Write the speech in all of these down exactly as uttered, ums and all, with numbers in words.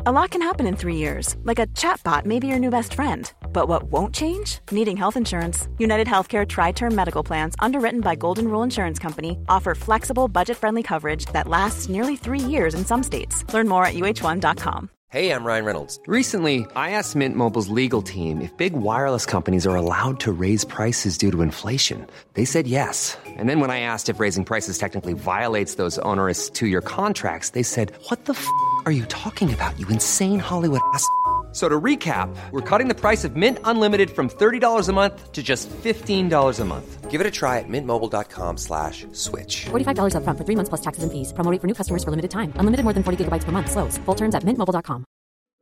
A lot can happen in three years, like a chatbot may be your new best friend. But what won't change? Needing health insurance. United Healthcare Tri-Term Medical Plans, underwritten by Golden Rule Insurance Company, offer flexible, budget-friendly coverage that lasts nearly three years in some states. Learn more at U H one dot com. Hey, I'm Ryan Reynolds. Recently, I asked Mint Mobile's legal team if big wireless companies are allowed to raise prices due to inflation. They said yes. And then when I asked if raising prices technically violates those onerous two-year contracts, they said, what the f*** are you talking about, you insane Hollywood ass f- So to recap, we're cutting the price of Mint Unlimited from thirty dollars a month to just fifteen dollars a month. Give it a try at mintmobile.com slash switch. forty-five dollars up front for three months plus taxes and fees. Promo rate for new customers for limited time. Unlimited more than forty gigabytes per month. Slows full terms at mint mobile dot com.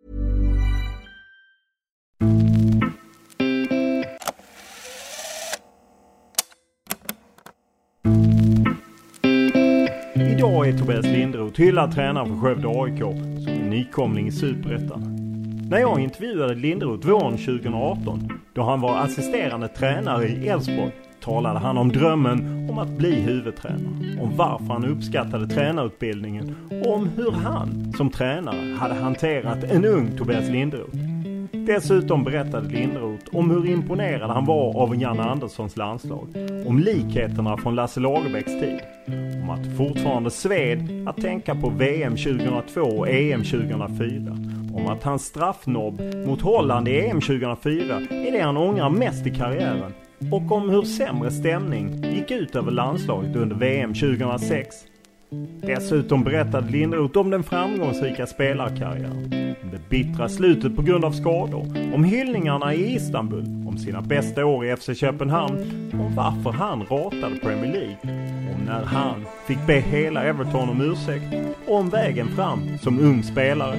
Idag är Tobias Linderoth hyllad tränare för Skövde A I K som är nykomling i Superettan. När jag intervjuade Linderoth våren tjugo arton, då han var assisterande tränare i Elfsborg, talade han om drömmen om att bli huvudtränare, om varför han uppskattade tränarutbildningen och om hur han som tränare hade hanterat en ung Tobias Linderoth. Dessutom berättade Linderoth om hur imponerad han var av Janne Anderssons landslag, om likheterna från Lasse Lagerbäcks tid, om att fortfarande sved att tänka på V M tjugohundratvå och E M tjugohundrafyra, om att hans straffnobb mot Holland i E M tjugohundrafyra är det han ångrar mest i karriären, och om hur sämre stämning gick ut över landslaget under V M tjugohundrasex. Dessutom berättade Linderoth om den framgångsrika spelarkarriären, om det bittra slutet på grund av skador, om hyllningarna i Istanbul, om sina bästa år i F C Köpenhamn, om varför han ratade Premier League, om när han fick be hela Everton om ursäkt och om vägen fram som ung spelare.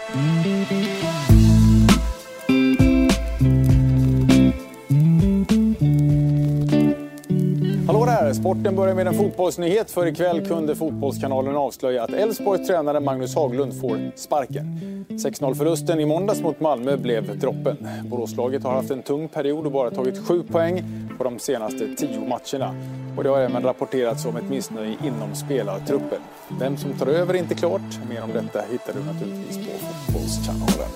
Hallå där! Sporten börjar med en fotbollsnyhet. För ikväll kunde Fotbollskanalen avslöja att Elfsborgs tränare Magnus Haglund får sparken. sex noll-förlusten i måndags mot Malmö blev droppen. Boråslaget har haft en tung period och bara tagit sju poäng på de senaste tio matcherna. Och det har även rapporterats om ett missnöje inom spelartruppen. Vem som tar över är inte klart. Mer om detta hittar du naturligtvis på Fotbollskanalen.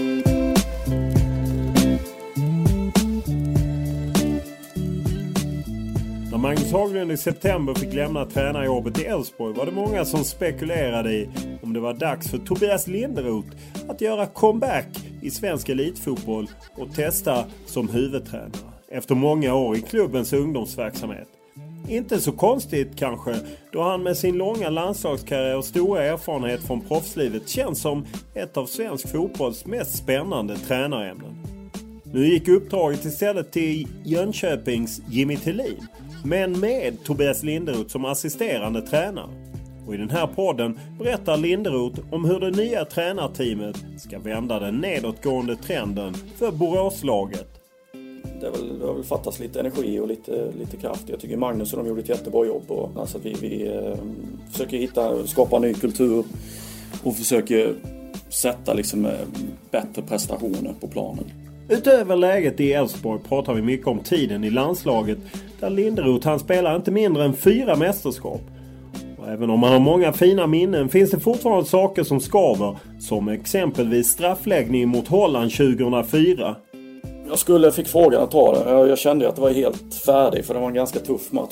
När Magnus Haglund i september fick lämna tränarjobbet i Elfsborg var det många som spekulerade i om det var dags för Tobias Linderoth att göra comeback i svensk elitfotboll och testa som huvudtränare efter många år i klubbens ungdomsverksamhet. Inte så konstigt kanske, då han med sin långa landslagskarriär och stora erfarenhet från proffslivet känns som ett av svensk fotbolls mest spännande tränarämnen. Nu gick uppdraget istället till Jönköpings Jimmy Tillin, men med Tobias Linderoth som assisterande tränare. Och i den här podden berättar Linderoth om hur det nya tränarteamet ska vända den nedåtgående trenden för Boråslaget. Det, är väl, det har väl fattats lite energi och lite, lite kraft. Jag tycker Magnus och de gjorde ett jättebra jobb. Och, alltså att vi, vi eh, försöker hitta, skapa en ny kultur och försöker sätta liksom, eh, bättre prestationer på planen. Utöver läget i Elfsborg pratar vi mycket om tiden i landslaget där Linderoth han spelar inte mindre än fyra mästerskap. Och även om man har många fina minnen finns det fortfarande saker som skaver, som exempelvis straffläggning mot Holland tjugohundrafyra. Jag skulle fick frågan att ta det. Jag kände att det var helt färdig för det var en ganska tuff match.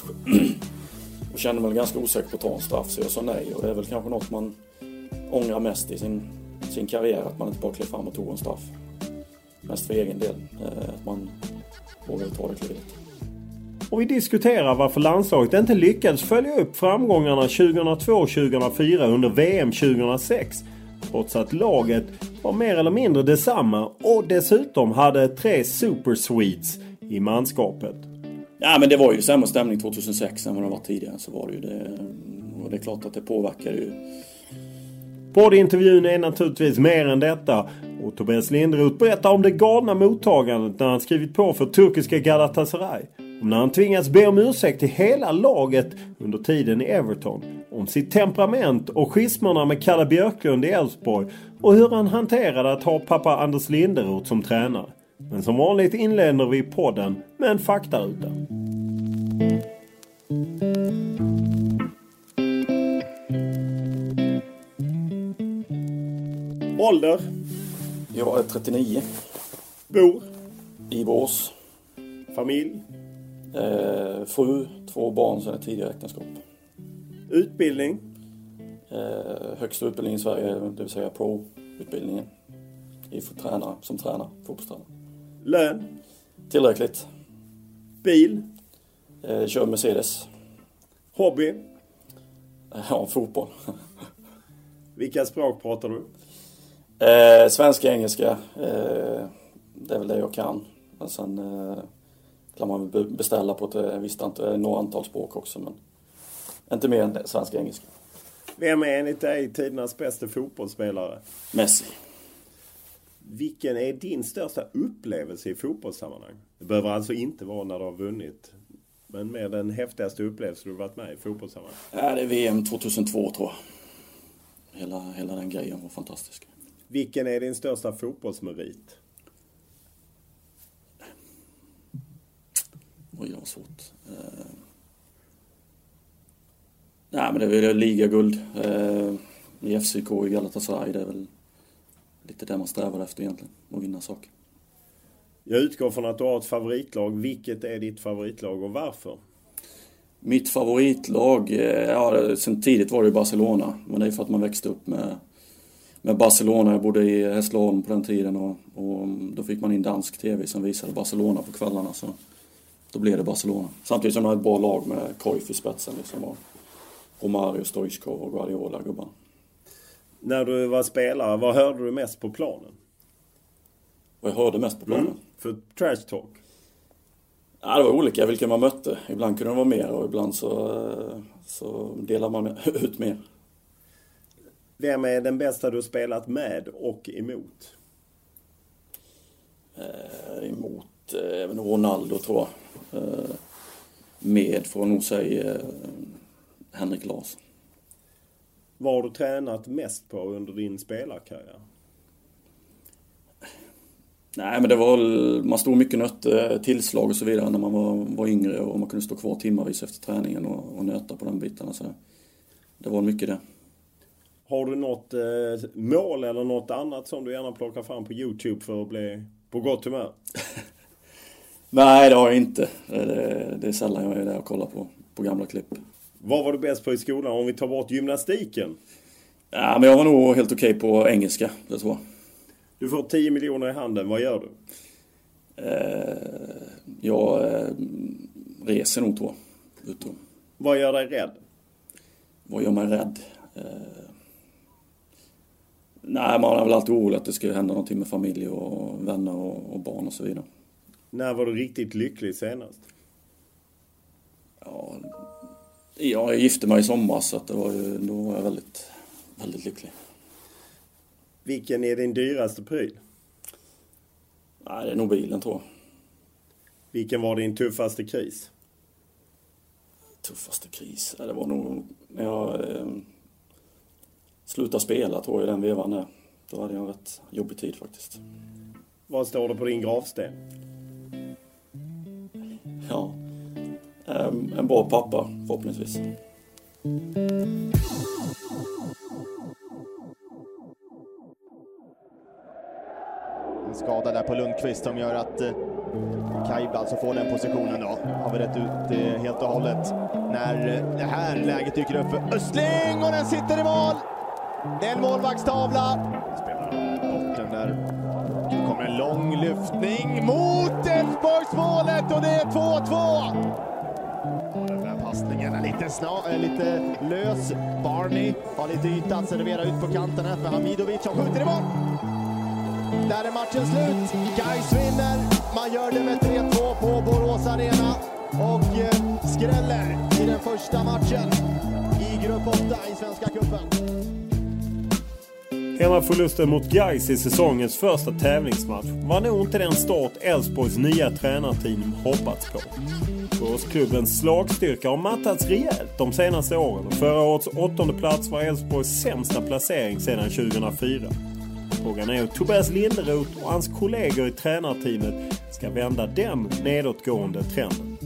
Och kände mig ganska osäker på att ta en straff, så jag sa nej. Och det är väl kanske något man ångrar mest i sin, sin karriär, att man inte bara klev fram och tog en straff. Mest för egen del, att man vågar ta det klivet. Och vi diskuterar varför landslaget inte lyckades följa upp framgångarna tjugohundratvå och tjugohundrafyra under V M tjugohundrasex. Trots att laget var mer eller mindre detsamma och dessutom hade tre super suites i manskapet. Ja, men det var ju sämre stämning tjugohundrasex än vad det var tidigare, så var det ju det. Och det är klart att det påverkar ju. Poddintervjun är naturligtvis mer än detta, och Tobias Linderoth berättar om det galna mottagandet när han skrivit på för turkiska Galatasaray, om när han tvingats be om ursäkt till hela laget under tiden i Everton, om sitt temperament och schismerna med Kalle Björklund i Elfsborg och hur han hanterade att ha pappa Anders Linderoth som tränare. Men som vanligt inleder vi podden med en faktaruta. Ålder? Jag är trettionio. Bor? I Borås. Familj? Eh, fru, två barn sedan ett tidigare äktenskap. Utbildning? Eh, högsta utbildning i Sverige, det vill säga pro-utbildningen. I för tränare, som tränare, fotbollstränare. Lön? Tillräckligt. Bil? Eh, kör Mercedes. Hobby? Eh, ja, fotboll. Vilka språk pratar du? Eh, svenska, engelska. Eh, det är väl det jag kan. Men sen eh, kan man beställa på ett visst antal, några antal språk också. Men inte mer än svenska, engelska. Vem är enligt dig tidernas bästa fotbollsspelare? Messi. Vilken är din största upplevelse i fotbollssammanhang? Det behöver alltså inte vara när du har vunnit. Men med den häftigaste upplevelsen du varit med i fotbollssammanhang. Ja, det är V M tjugohundratvå tror jag. Hela, hela den grejen var fantastisk. Vilken är din största fotbollsmerit? Oj, det var svårt. Uh... Nej, men det är väl ligaguld. Uh, I F C K i Galatasaray, det är väl lite där man strävar efter egentligen. Att vinna saker. Jag utgår från att du har ett favoritlag. Vilket är ditt favoritlag och varför? Mitt favoritlag, ja, sen tidigt var det Barcelona. Men det är för att man växte upp med, med Barcelona. Jag bodde i Hässleholm på den tiden och, och då fick man in dansk tv som visade Barcelona på kvällarna. Så då blev det Barcelona. Samtidigt som man hade ett bra lag med Cruyff i spetsen. Liksom, och Romario, Stoichkov och Guardiola, gubban. När du var spelare, vad hörde du mest på planen? Vad jag hörde mest på planen? Mm, för trash talk? Ja, det var olika vilka man mötte. Ibland kunde det vara mer och ibland så, så delar man ut mer. Vem är den bästa du spelat med och emot? Eh, emot även eh, Ronaldo tror jag. Eh, med får jag nog säga eh, Henrik Larsson. Vad har du tränat mest på under din spelarkarriär? Nej, men det var man stod mycket nötte, tillslag och så vidare när man var, var yngre och man kunde stå kvar timmarvis efter träningen och, och nöta på den bitarna. Så det var mycket det. Har du något eh, mål eller något annat som du gärna plockar fram på YouTube för att bli på gott humör? Nej, det har jag inte. Det, det är sällan jag är där och kollar på, på gamla klipp. Vad var du bäst på i skolan om vi tar bort gymnastiken? Ja, men jag var nog helt okej på engelska, det tror jag. Du får tio miljoner i handen, vad gör du? Eh, jag eh, reser nog tror jag. Utom. Vad gör dig rädd? Vad gör mig rädd? Eh, nej, man är väl alltid orolig att det ska hända någonting med familj och vänner och, och barn och så vidare. När var du riktigt lycklig senast? Ja, jag gifte mig i sommar så att det var ju, då var jag väldigt, väldigt lycklig. Vilken är din dyraste pryl? Nej, det är nog bilen tror jag. Vilken var din tuffaste kris? Tuffaste kris? Ja, det var nog när jag eh, slutade spela tror jag i den vevan där. Då hade jag en rätt jobbig tid faktiskt. Vad står det på din gravsten? Ja, um, en bra pappa förhoppningsvis. En skada där på Lundqvist som gör att eh, Kajb alltså får den positionen då. Har vi rätt ut eh, helt och hållet. När eh, det här läget dyker upp för Östling och den sitter i mål! Det är en målvaktstavla. Spelar bort den där. Nu kommer en lång lyftning mot Elfsborgsmålet och det är två två! Den där passningen är lite, snar, är lite lös. Barney har lite yta att servera ut på kanten här för Hamidovic som skjuter i mål. Där är matchen slut. Gais vinner. Man gör det med tre två på Borås Arena. Och eh, skräller i den första matchen i grupp åtta i Svenska cupen. Hemmaförlusten mot Gais i säsongens första tävlingsmatch var nog inte den start Elfsborgs nya tränarteam hoppats på. Boråsklubbens slagstyrka har mattats rejält de senaste åren och förra årets åttonde plats var Elfsborgs sämsta placering sedan tjugohundrafyra. Frågan är hur Tobias Linderoth och hans kollegor i tränarteamet ska vända den nedåtgående trenden.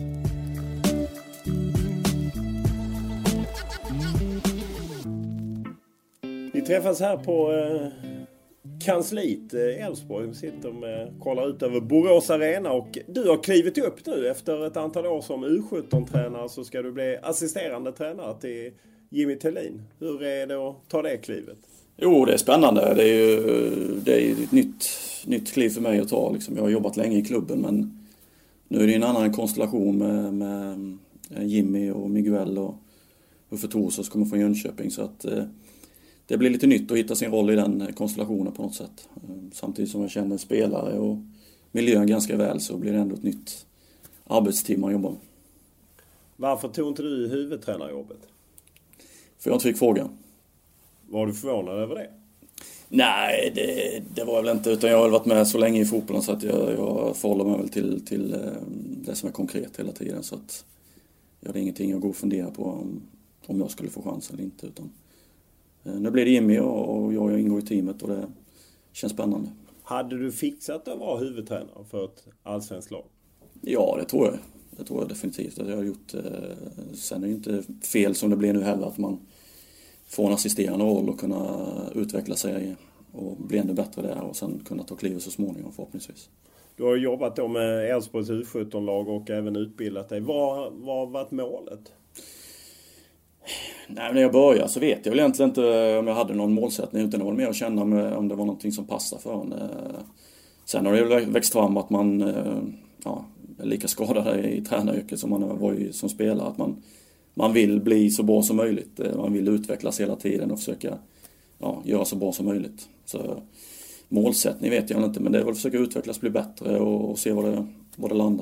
Vi träffas här på eh, kansliet Elfsborg sitter med, kollar ut över Borås Arena och du har klivit upp nu efter ett antal år som U sjutton-tränare, så ska du bli assisterande tränare till Jimmy Tillin. Hur är det att ta det klivet? Jo, det är spännande. Det är ju det är ett nytt, nytt kliv för mig att ta. Liksom. Jag har jobbat länge i klubben, men nu är det en annan konstellation med, med Jimmy och Miguel och Uffe Thorsson kommer från Jönköping, så att det blir lite nytt att hitta sin roll i den konstellationen på något sätt. Samtidigt som jag känner spelare och miljön ganska väl, så blir det ändå ett nytt arbetsteam man jobbar med. Varför tog inte du huvudtränarjobbet? För jag inte fick frågan. Var du förvånad över det? Nej, det, det var jag väl inte. Utan jag har varit med så länge i fotbollen så att jag, jag förhåller mig väl till, till det som är konkret hela tiden. Så att jag hade ingenting att gå och fundera på om, om jag skulle få chans eller inte. Utan nu blir det Jimmy och jag ingår i teamet och det känns spännande. Hade du fixat att vara huvudtränare för ett allsvenskt lag? Ja, det tror jag. Det tror jag definitivt att jag har gjort. Sen är det inte fel som det blir nu heller att man får en assisterande roll och kunna utveckla sig och bli ännu bättre där och sen kunna ta klivet så småningom förhoppningsvis. Du har jobbat då med Elfsborgs U sjutton-lag och även utbildat dig. Vad, vad har varit målet? Nej, när jag började så vet jag väl egentligen inte om jag hade någon målsättning, utan det var mer att känna om det var någonting som passade för en. Sen har det växt fram att man ja, är lika skadad i tränaryrket som man var ju som spelare. Att man, man vill bli så bra som möjligt. Man vill utvecklas hela tiden och försöka ja, göra så bra som möjligt. Så målsättning vet jag inte, men det är väl att försöka utvecklas, bli bättre och, och se var det, var det landar.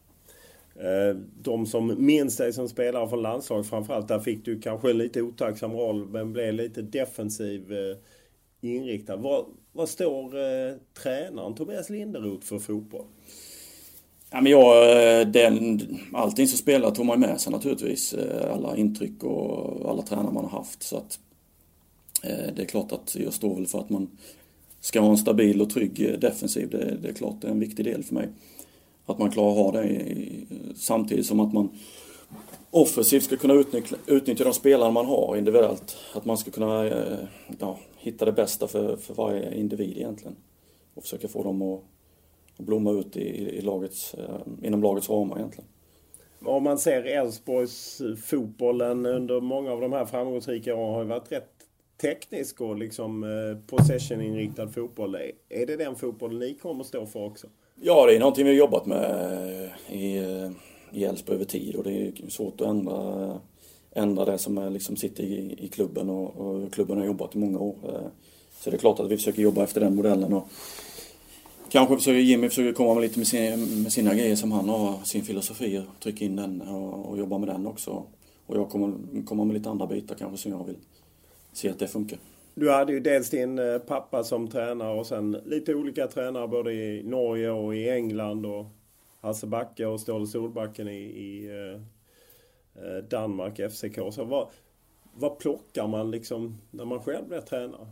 De som minns dig som spelare från landslag framförallt, där fick du kanske en lite otacksam roll men blev lite defensiv inriktad. Vad, vad står eh, tränaren Tobias Linderoth för fotboll? Ja, men jag, den, allting som spelar tog man med sig naturligtvis. Alla intryck och alla tränare man har haft. Så att, eh, det är klart att jag står väl för att man ska ha en stabil och trygg defensiv. Det, det är klart det är en viktig del för mig. Att man klarar att ha det i, samtidigt som att man offensivt ska kunna utnyttja, utnyttja de spelare man har individuellt. Att man ska kunna ja, hitta det bästa för, för varje individ egentligen. Och försöka få dem att, att blomma ut i, i lagets, inom lagets ramar egentligen. Om man ser Elfsborgs fotbollen under många av de här framgångsrika åren har varit rätt teknisk och liksom possession-inriktad fotboll. Är det den fotbollen ni kommer stå för också? Ja, det är någonting vi har jobbat med i, i Elfsborg över tid och det är svårt att ändra, ändra det som är, liksom sitter i, i klubben och, och klubben har jobbat i många år. Så det är klart att vi försöker jobba efter den modellen och kanske försöker Jimmy försöker komma med lite med, sin, med sina grejer som han har, sin filosofi och trycka in den och, och jobba med den också. Och jag kommer komma med lite andra bitar kanske som jag vill se att det funkar. Du hade ju dels din pappa som tränare och sen lite olika tränare både i Norge och i England och Hasse Backe och Ståle Solbacken i, i eh, Danmark, F C K. Så vad, vad plockar man liksom när man själv blir tränare?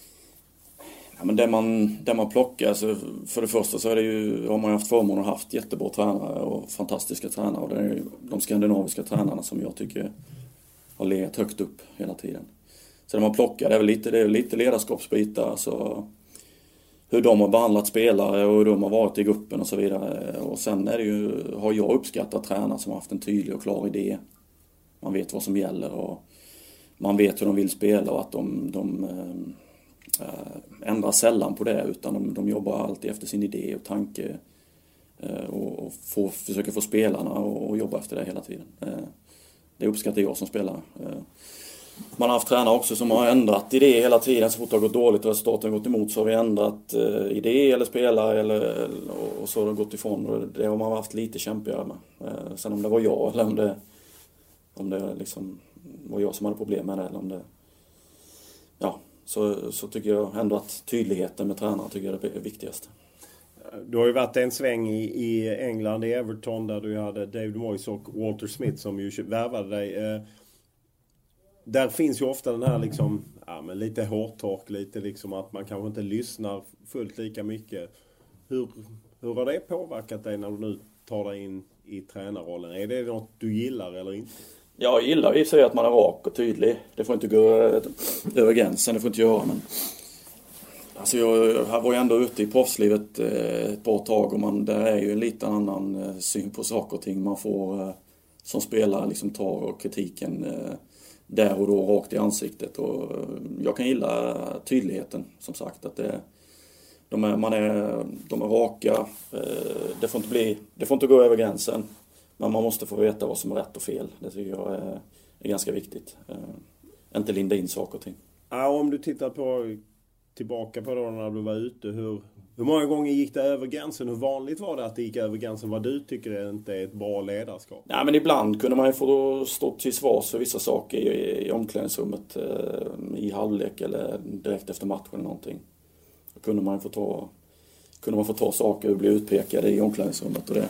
Ja, men det man, det man plockar, alltså för det första så är det ju, har man ju haft förmånen och haft jättebra tränare och fantastiska tränare. Och det är ju de skandinaviska tränarna som jag tycker har legat högt upp hela tiden. Så det man plockar det är väl lite, det är lite ledarskapsbitar, alltså hur de har behandlat spelare och hur de har varit i gruppen och så vidare. Och sen är det ju, har jag uppskattat tränare som har haft en tydlig och klar idé. Man vet vad som gäller och man vet hur de vill spela och att de, de äh, ändrar sällan på det utan de, de jobbar alltid efter sin idé och tanke äh, och, och får, försöker få spelarna och, och jobba efter det hela tiden. Äh, det uppskattar jag som spelare. Äh, Man har haft tränare också som har ändrat idé hela tiden. Så fort det har gått dåligt och resultaten har gått emot så har vi ändrat eh, idé eller spelare eller, och så har det gått ifrån. Och det har man haft lite kämpigare med. Eh, sen om det var jag eller om det, om det liksom var jag som hade problem med det eller om det... Ja, så, så tycker jag ändå att tydligheten med tränare tycker jag är det viktigaste. Du har ju varit en sväng i, i England, i Everton där du hade David Moyes och Walter Smith som ju värvade dig. Eh, Där finns ju ofta den här liksom, ja, men lite hårtork, lite liksom att man kanske inte lyssnar fullt lika mycket. Hur, hur har det påverkat dig när du nu tar dig in i tränarrollen? Är det något du gillar eller inte? Jag gillar i sig att man är rak och tydlig. Det får inte gå över gränsen, det får inte göra. Men Alltså jag, jag var ju ändå ute i proffslivet ett bra tag och man, där är ju en lite annan syn på saker och ting. Man får som spelare liksom ta kritiken där och då rakt i ansiktet. Och jag kan gilla tydligheten, som sagt. Att det, de, är, man är, de är raka, det får inte bli, det får inte gå över gränsen. Men man måste få veta vad som är rätt och fel. Det tycker jag är, är ganska viktigt. Inte linda in saker och ting. Ja, om du tittar på tillbaka på då när du var ute, hur, hur många gånger gick det över gränsen? Hur vanligt var det att det gick över gränsen? Vad du tycker är inte är ett bra ledarskap? Nej, men ibland kunde man ju få stå till svars för vissa saker i, i omklädningsrummet eh, i halvlek eller direkt efter matchen eller någonting. Då kunde man få ta, kunde man få ta saker och bli utpekade i omklädningsrummet. Och det,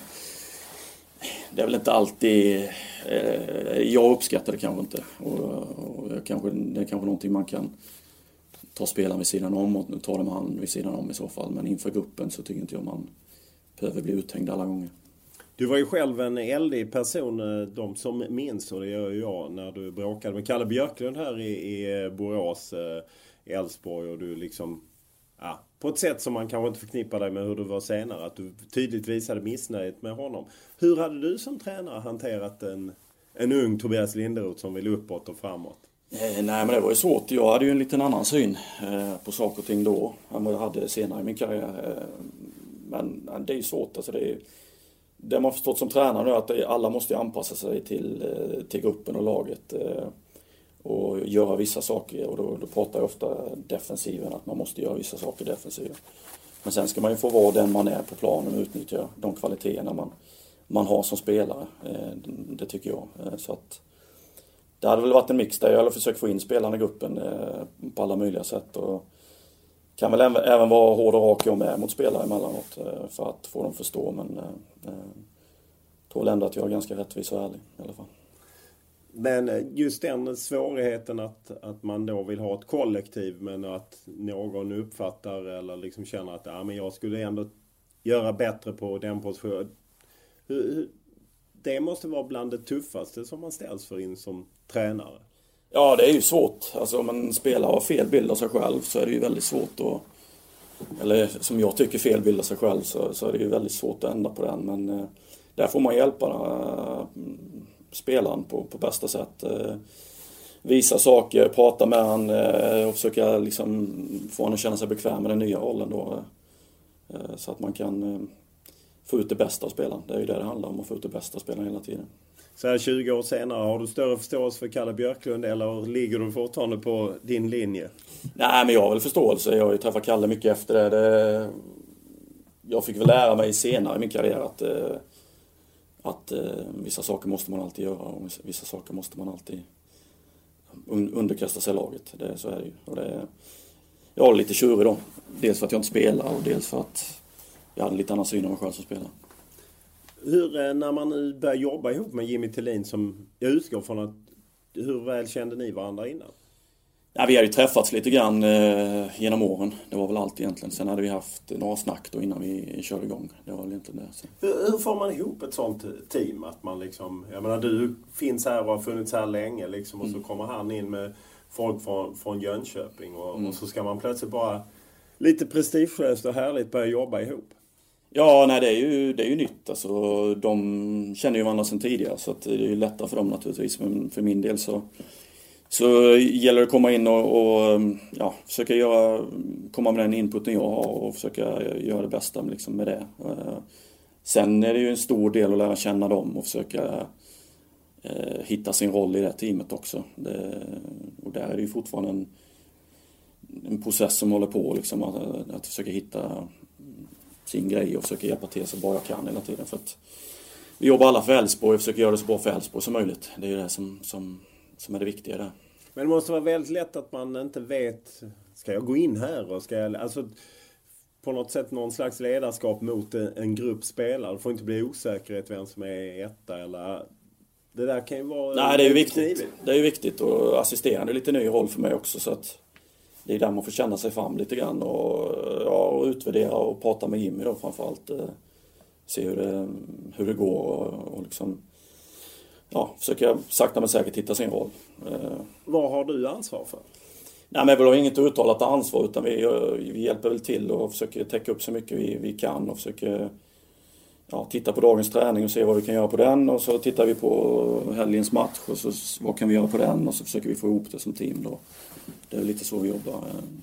det är väl inte alltid... Eh, jag uppskattar det kanske inte. Och, och jag kanske, det är kanske någonting man kan ta spelaren vid sidan om och ta dem hand vid sidan om i så fall. Men inför gruppen så tycker inte jag man behöver bli uthängd alla gånger. Du var ju själv en eldig person, de som minns, och det gör ju jag, när du bråkade med Kalle Björklund här i, i Borås, i Elfsborg, och du liksom, ja, på ett sätt som man kanske inte förknippar dig med hur du var senare, att du tydligt visade missnöjet med honom. Hur hade du som tränare hanterat en, en ung Tobias Linderoth som vill uppåt och framåt? Nej, men det var ju svårt. Jag hade ju en liten annan syn eh, på saker och ting då än vad jag hade senare i min karriär. Eh, men det är ju svårt. Alltså det, är, det man har förstått som tränare nu är att det, alla måste anpassa sig till, eh, till gruppen och laget eh, och göra vissa saker. Och då, då pratar jag ofta defensiven, att man måste göra vissa saker defensiven. Men sen ska man ju få vara den man är på planen och utnyttja de kvaliteterna man, man har som spelare. Eh, det, det tycker jag. Eh, så att det hade väl varit en mix där jag hade försökt få in spelarna i gruppen eh, på alla möjliga sätt. Och kan väl även, även vara hård och rak jag med mot spelare emellanåt eh, för att få dem att förstå. Men eh, tror väl ändå att jag är ganska rättvis och ärlig i alla fall. Men just den svårigheten att, att man då vill ha ett kollektiv, men att någon uppfattar eller liksom känner att ja, men jag skulle ändå göra bättre på den positionen. Hur, det måste vara bland det tuffaste som man ställs för in som tränare. Ja, det är ju svårt. Alltså om en spelare har fel bild av sig själv så är det ju väldigt svårt att, eller som jag tycker fel bild av sig själv, så, så är det ju väldigt svårt att ändra på den. Men eh, där får man hjälpa eh, spelaren på, på bästa sätt. Eh, visa saker, prata med han eh, och försöka liksom få honom att känna sig bekväm med den nya rollen då. Eh, så att man kan eh, få ut det bästa av spelaren. Det är ju det det handlar om, att få ut det bästa av spelaren hela tiden. Så här tjugo år senare, har du större förståelse för Kalle Björklund eller ligger du fortfarande på din linje? Nej, men jag har väl förståelse. Jag har ju träffat Kalle mycket efter det. det jag fick väl lära mig senare i min karriär att, att vissa saker måste man alltid göra och vissa saker måste man alltid underkasta sig laget. Det, så är det ju. Och det, jag är lite tjurig då. Dels för att jag inte spelar och dels för att jag hade en lite annan syn av mig själv som spelare. Hur, när man nu börjar jobba ihop med Jimmy Tillin, som jag utgår från att, hur väl kände ni varandra innan? Ja, vi har ju träffats lite grann eh, genom åren. Det var väl allt egentligen. Sen hade vi haft några snack då innan vi körde igång. Det var väl egentligen det. Så. Hur, hur får man ihop ett sånt team? Att man liksom, jag menar, du finns här och har funnits här länge liksom, och mm. så kommer han in med folk från, från Jönköping och, mm. och så ska man plötsligt bara lite prestigelöst och härligt börja jobba ihop. Ja, nej, det är ju, det är ju nytt. Alltså, de känner ju varandra sedan tidigare, så att det är ju lättare för dem naturligtvis. Men för min del så, så gäller det att komma in och, och ja, försöka göra, komma med den inputen jag har och försöka göra det bästa liksom, med det. Sen är det ju en stor del att lära känna dem och försöka eh, hitta sin roll i det teamet också. Det, och där är det ju fortfarande en, en process som håller på liksom, att, att försöka hitta sin grej och försöka hjälpa till så bra jag kan hela tiden. För att vi jobbar alla för Elfsborg och försöker göra det så bra för Elfsborg som möjligt. Det är ju det som, som, som är det viktiga där. Men det måste vara väldigt lätt att man inte vet, ska jag gå in här och ska jag, alltså på något sätt någon slags ledarskap mot en, en grupp spelare. Det får inte bli osäkerhet vem som är etta eller, det där kan ju vara... Nej, det är ju viktigt. Knivigt. Det är ju viktigt, och assisterande är lite ny roll för mig också, så att det är där man får känna sig fram lite grann och, ja, och utvärdera och prata med Jimmy då framförallt. Eh, se hur det, hur det går och, och liksom, ja, försöka sakta men säkert hitta sin roll. Eh. Vad har du ansvar för? Nej, men vi har inget uttalat ansvar, utan vi, vi hjälper väl till och försöker täcka upp så mycket vi, vi kan och försöker ja, titta på dagens träning och se vad vi kan göra på den, och så tittar vi på helgens match och så vad kan vi göra på den, och så försöker vi få ihop det som team då. Det är lite så vi jobbar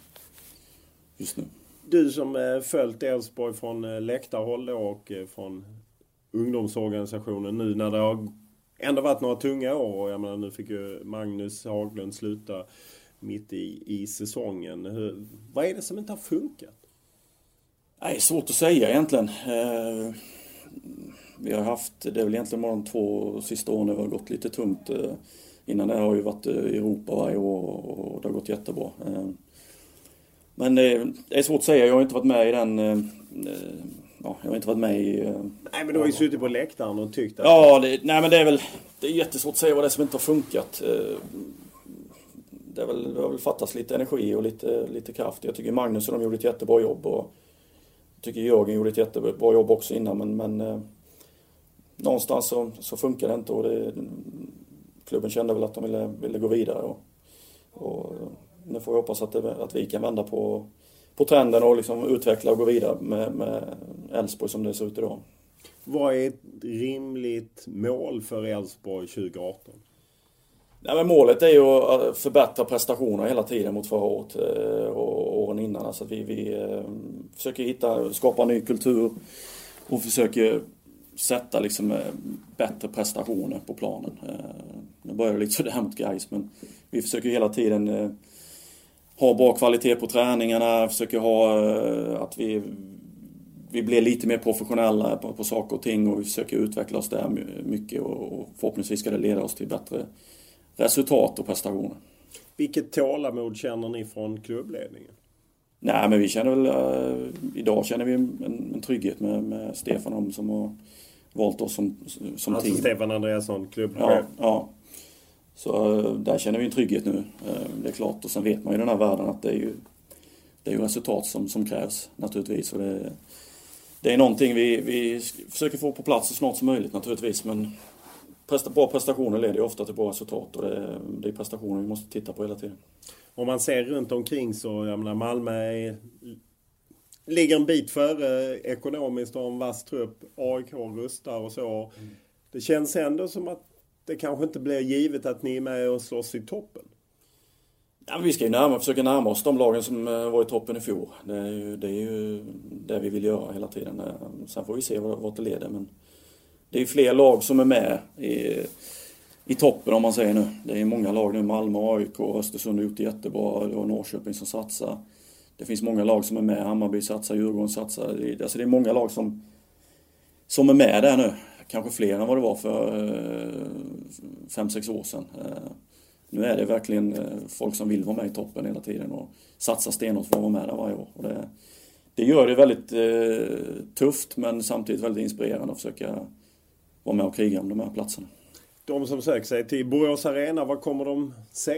just nu. Du som följt Elfsborg från läktarhåll och från ungdomsorganisationen nu när det har ändå varit några tunga år, och jag menar, nu fick ju Magnus Haglund sluta mitt i, i säsongen. Hur, vad är det som inte har funkat? Nej, svårt att säga egentligen. Eh, vi har haft, det är väl egentligen bara de två sista åren det har gått lite tungt. Eh, innan det har ju varit i Europa varje år och det har gått jättebra. Eh, men eh, det är svårt att säga, jag har inte varit med i den... Eh, ja, jag har inte varit med i... Eh, nej, men du har ju suttit på läktaren och tyckt att... Ja, det, nej men det är väl det är jättesvårt att säga vad det är som inte har funkat. Eh, Det, är väl, det har väl fattats lite energi och lite, lite kraft. Jag tycker Magnus och de gjorde ett jättebra jobb. Och jag tycker Jörgen gjorde ett jättebra jobb också innan. Men, men eh, någonstans så, så funkar det inte. Och det, klubben kände väl att de ville, ville gå vidare. Och, och nu får jag hoppas att, det, att vi kan vända på, på trenden och liksom utveckla och gå vidare med Elfsborg som det ser ut idag. Vad är ett rimligt mål för Elfsborg tjugo arton? Nej, men målet är ju att förbättra prestationer hela tiden mot förra året och åren innan. Alltså att vi, vi försöker hitta, skapa en ny kultur och försöker sätta liksom bättre prestationer på planen. Nu börjar det lite sådär mot Gais, men vi försöker hela tiden ha bra kvalitet på träningarna, försöker ha att vi, vi blir lite mer professionella på, på saker och ting, och vi försöker utveckla oss där mycket, och förhoppningsvis ska det leda oss till bättre resultat och prestationer. Vilket tålamod känner ni från klubbledningen? Nej, men vi känner väl uh, idag känner vi en, en trygghet med, med Stefan som har valt oss som, som alltså team. Stefan Andreasson, klubbchef. Ja, ja. Så uh, där känner vi en trygghet nu. Uh, det är klart, och sen vet man ju i den här världen att det är ju, det är ju resultat som, som krävs naturligtvis. Och det, det är någonting vi, vi försöker få på plats så snart som möjligt naturligtvis, men bra prestationer leder ju ofta till bra resultat, och det är, det är prestationer vi måste titta på hela tiden. Om man ser runt omkring så, jag menar, Malmö är, ligger en bit före ekonomiskt och en vass trupp. A I K rustar och så. Mm. Det känns ändå som att det kanske inte blir givet att ni är med och slåss i toppen. Ja, men vi ska ju närma, försöka närma oss de lagen som var i toppen i fjol. Det är ju det, är ju det vi vill göra hela tiden. Sen får vi se vart det leder, men det är fler lag som är med i, i toppen om man säger nu. Det är många lag nu, Malmö, A I K, Östersund har gjort det jättebra, det var Norrköping som satsar. Det finns många lag som är med, Hammarby satsar, Djurgården satsar. Det, alltså det är många lag som, som är med där nu. Kanske fler än vad det var för fem sex år sedan. Nu är det verkligen folk som vill vara med i toppen hela tiden och satsa stenhårt för att vara med där varje år. Och det, det gör det väldigt eh, tufft, men samtidigt väldigt inspirerande att försöka vara med och kriga om de här platserna. De som söker sig till Borås Arena, vad kommer de se?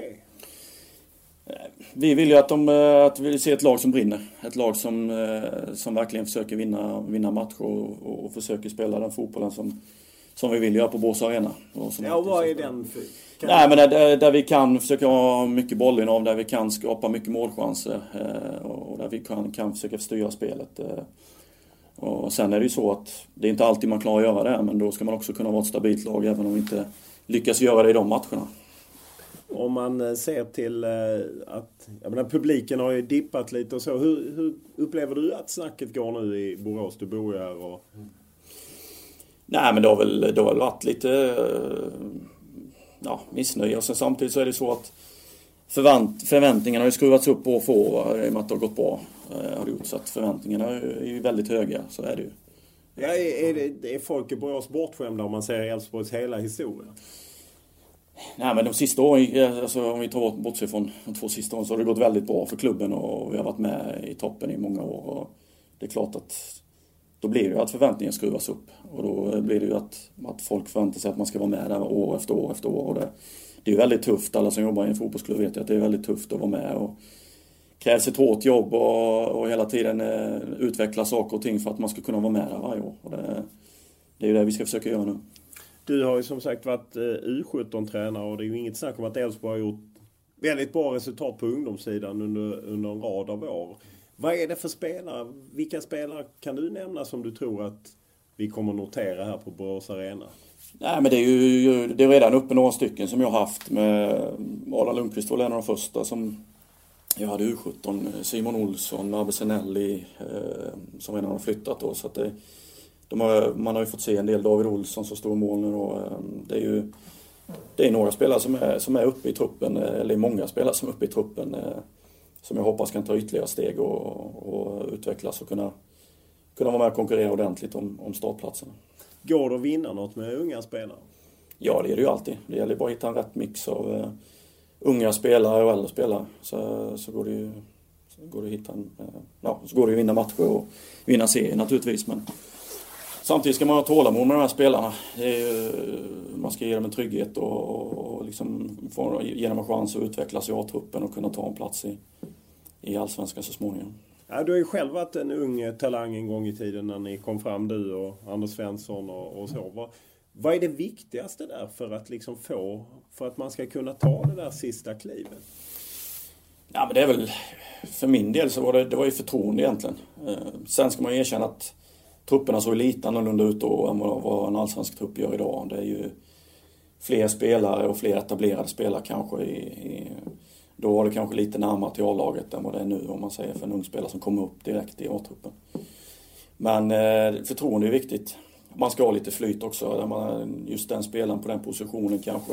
Vi vill ju att, de, att vi vill se ett lag som brinner. Ett lag som, som verkligen försöker vinna, vinna matcher och, och försöker spela den fotbollen som, som vi vill göra på Borås Arena. Och ja, och vad är den för? Kan Nej, men där, där vi kan försöka ha mycket bollinnehav, där vi kan skapa mycket målchanser och där vi kan, kan försöka styra spelet. Och sen är det ju så att det är inte alltid man klarar att göra det, men då ska man också kunna vara ett stabilt lag även om vi inte lyckas göra det i de matcherna. Om man ser till att, jag menar, publiken har ju dippat lite och så. Hur, hur upplever du att snacket går nu i Borås? Du bor ju här och... Nej, men det har väl, det har väl varit lite ja, missnöje. Och sen samtidigt så är det så att förvänt, förväntningarna har ju skruvats upp år för år i och med att det har gått bra. Har det gjort, så att förväntningarna är ju väldigt höga, så är det ju. Ja, är, det, är folk i Borås bortskämda om man ser Elfsborgs hela historia? Nej, men de sista åren, alltså om vi tar bort, bort sig från de två sista åren, så har det gått väldigt bra för klubben och vi har varit med i toppen i många år. Och det är klart att då blir det ju att förväntningen skruvas upp. Och då blir det ju att, att folk förväntar sig att man ska vara med där år efter år efter år. Och det, det är ju väldigt tufft, alla som jobbar i en fotbollsklubb vet ju att det är väldigt tufft att vara med. Och krävs ett hårt jobb och, och hela tiden eh, utveckla saker och ting för att man ska kunna vara med där varje år. Och det, det är ju det vi ska försöka göra nu. Du har ju som sagt varit U sjutton-tränare och det är ju inget snack om att Elfsborg har gjort väldigt bra resultat på ungdomssidan under, under en rad av år. Vad är det för spelare? Vilka spelare kan du nämna som du tror att vi kommer notera här på Borås Arena? Nej, men det är ju det är redan uppe några stycken som jag har haft med Adam Lundqvist var en av de första som jag hade U sjutton, Simon Olsson, Abbe Senelli eh, som redan har flyttat då, så att det, de har, man har ju fått se en del David Olsson som står i mål nu då. Det är ju det är några spelare som är, som är uppe i truppen, eller många spelare som är uppe i truppen eh, som jag hoppas kan ta ytterligare steg och, och utvecklas och kunna, kunna vara med och konkurrera ordentligt om, om startplatserna. Går det att vinna något med unga spelare? Ja, det är det ju alltid. Det gäller bara att hitta en rätt mix av uh, unga spelare och äldre spelare. Så, så går det ju så går det att hitta en, uh, ja, så går det att vinna matcher och vinna serier naturligtvis. Men samtidigt ska man ha tålamod med de här spelarna. Det är ju, man ska ge dem en trygghet och, och, och liksom få, ge dem en chans att utvecklas i A-truppen och kunna ta en plats i, i Allsvenskan så småningom. Ja, du har ju själv varit en ung talang en gång i tiden när ni kom fram, du och Anders Svensson och, och så. Vad, vad är det viktigaste där för att liksom få, för att man ska kunna ta det där sista klivet? Ja, men det är väl, för min del så var det, det var ju förtroende egentligen. Eh, sen ska man ju erkänna att trupperna såg lite annorlunda ut då än vad, vad en allsvensk trupp gör idag. Det är ju fler spelare och fler etablerade spelare kanske i, i då var det kanske lite närmare till A-laget än vad det är nu om man säger för en ung spelare som kommer upp direkt i A-truppen. Men eh, förtroende är viktigt. Man ska ha lite flyt också. Där man, just den spelaren på den positionen kanske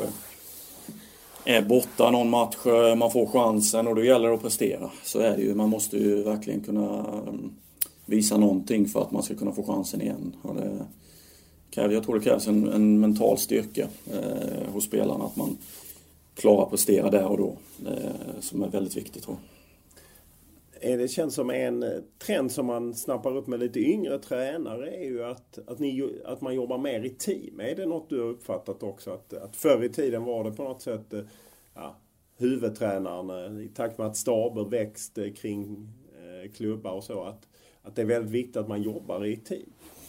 är borta någon match, man får chansen och då gäller det att prestera. Så är det ju. Man måste ju verkligen kunna visa någonting för att man ska kunna få chansen igen. Och det kräver, jag tror det krävs en, en mental styrka eh, hos spelarna att man klara att prestera där och då, eh, som är väldigt viktigt tror jag. Det känns som en trend som man snappar upp med lite yngre tränare är ju att, att, ni, att man jobbar mer i team. Är det något du har uppfattat också? Att, att förr i tiden var det på något sätt ja, huvudtränaren i takt med att staber växte kring eh, klubbar och så. Att, att det är väldigt viktigt att man jobbar i team.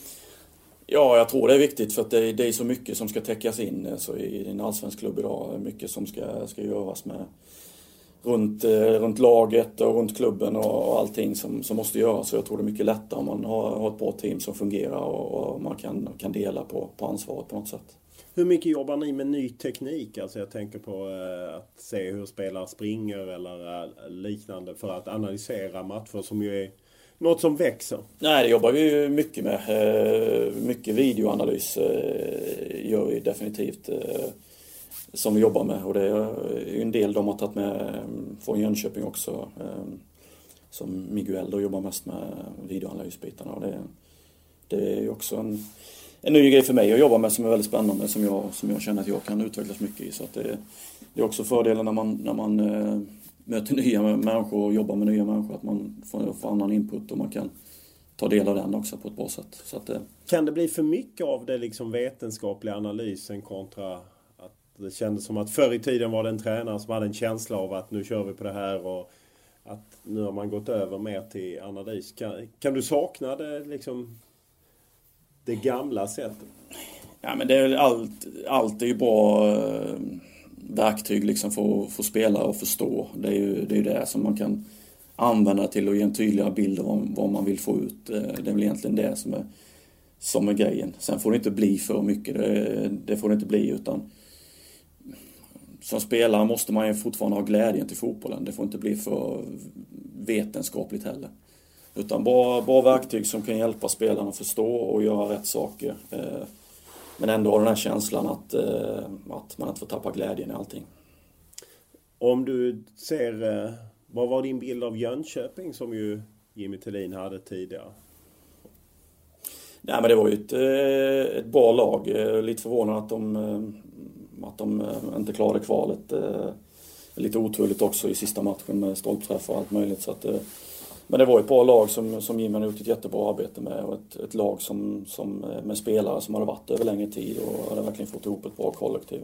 Ja, jag tror det är viktigt för att det är, det är så mycket som ska täckas in alltså i en allsvensk klubb idag. Mycket som ska, ska göras med runt, runt laget och runt klubben och, och allting som, som måste göras. Så jag tror det är mycket lättare om man har, har ett bra team som fungerar och, och man kan, kan dela på, på ansvaret på något sätt. Hur mycket jobbar ni med ny teknik? Alltså jag tänker på eh, att se hur spelare springer eller eh, liknande för att analysera matcher som ju är något som växer. Nej, det jobbar vi ju mycket med. Mycket videoanalys gör vi definitivt som vi jobbar med. Och det är ju en del de har tagit med från Jönköping också. Som Miguel då jobbar mest med videoanalysbitarna. Och det, det är ju också en, en ny grej för mig att jobba med som är väldigt spännande. Som jag, som jag känner att jag kan utvecklas mycket i. Så att det, det är också fördelen när man... När man möter nya människor och jobbar med nya människor, att man får, får annan input och man kan ta del av den också på ett bra sätt. Så att, kan det bli för mycket av det liksom vetenskapliga analysen kontra att det kändes som att förr i tiden var det en tränare som hade en känsla av att nu kör vi på det här och att nu har man gått över mer till analys. Kan, kan du sakna det liksom det gamla sättet? Ja, men det är allt, allt är ju bra verktyg liksom för, för spelare att förstå. Det är ju det, är det som man kan använda till att ge en tydligare bild av vad man vill få ut. Det är väl egentligen det som är, som är grejen. Sen får det inte bli för mycket. Det, det får det inte bli, utan som spelare måste man ju fortfarande ha glädjen till fotbollen. Det får inte bli för vetenskapligt heller. Utan bara, bara verktyg som kan hjälpa spelarna att förstå och göra rätt saker. Men ändå har den här känslan att, att man inte får tappa glädjen i allting. Om du ser, vad var din bild av Jönköping som ju Jimmy Tillin hade tidigare? Nej, men det var ju ett, ett bra lag. Lite förvånad att de, att de inte klarade kvalet. Lite oturligt också i sista matchen med stolpträff och allt möjligt. Så att, men det var ett bra lag som, som Jimmy hade gjort ett jättebra arbete med. Och ett, ett lag som, som, med spelare som hade varit över längre tid och hade verkligen fått ihop ett bra kollektiv.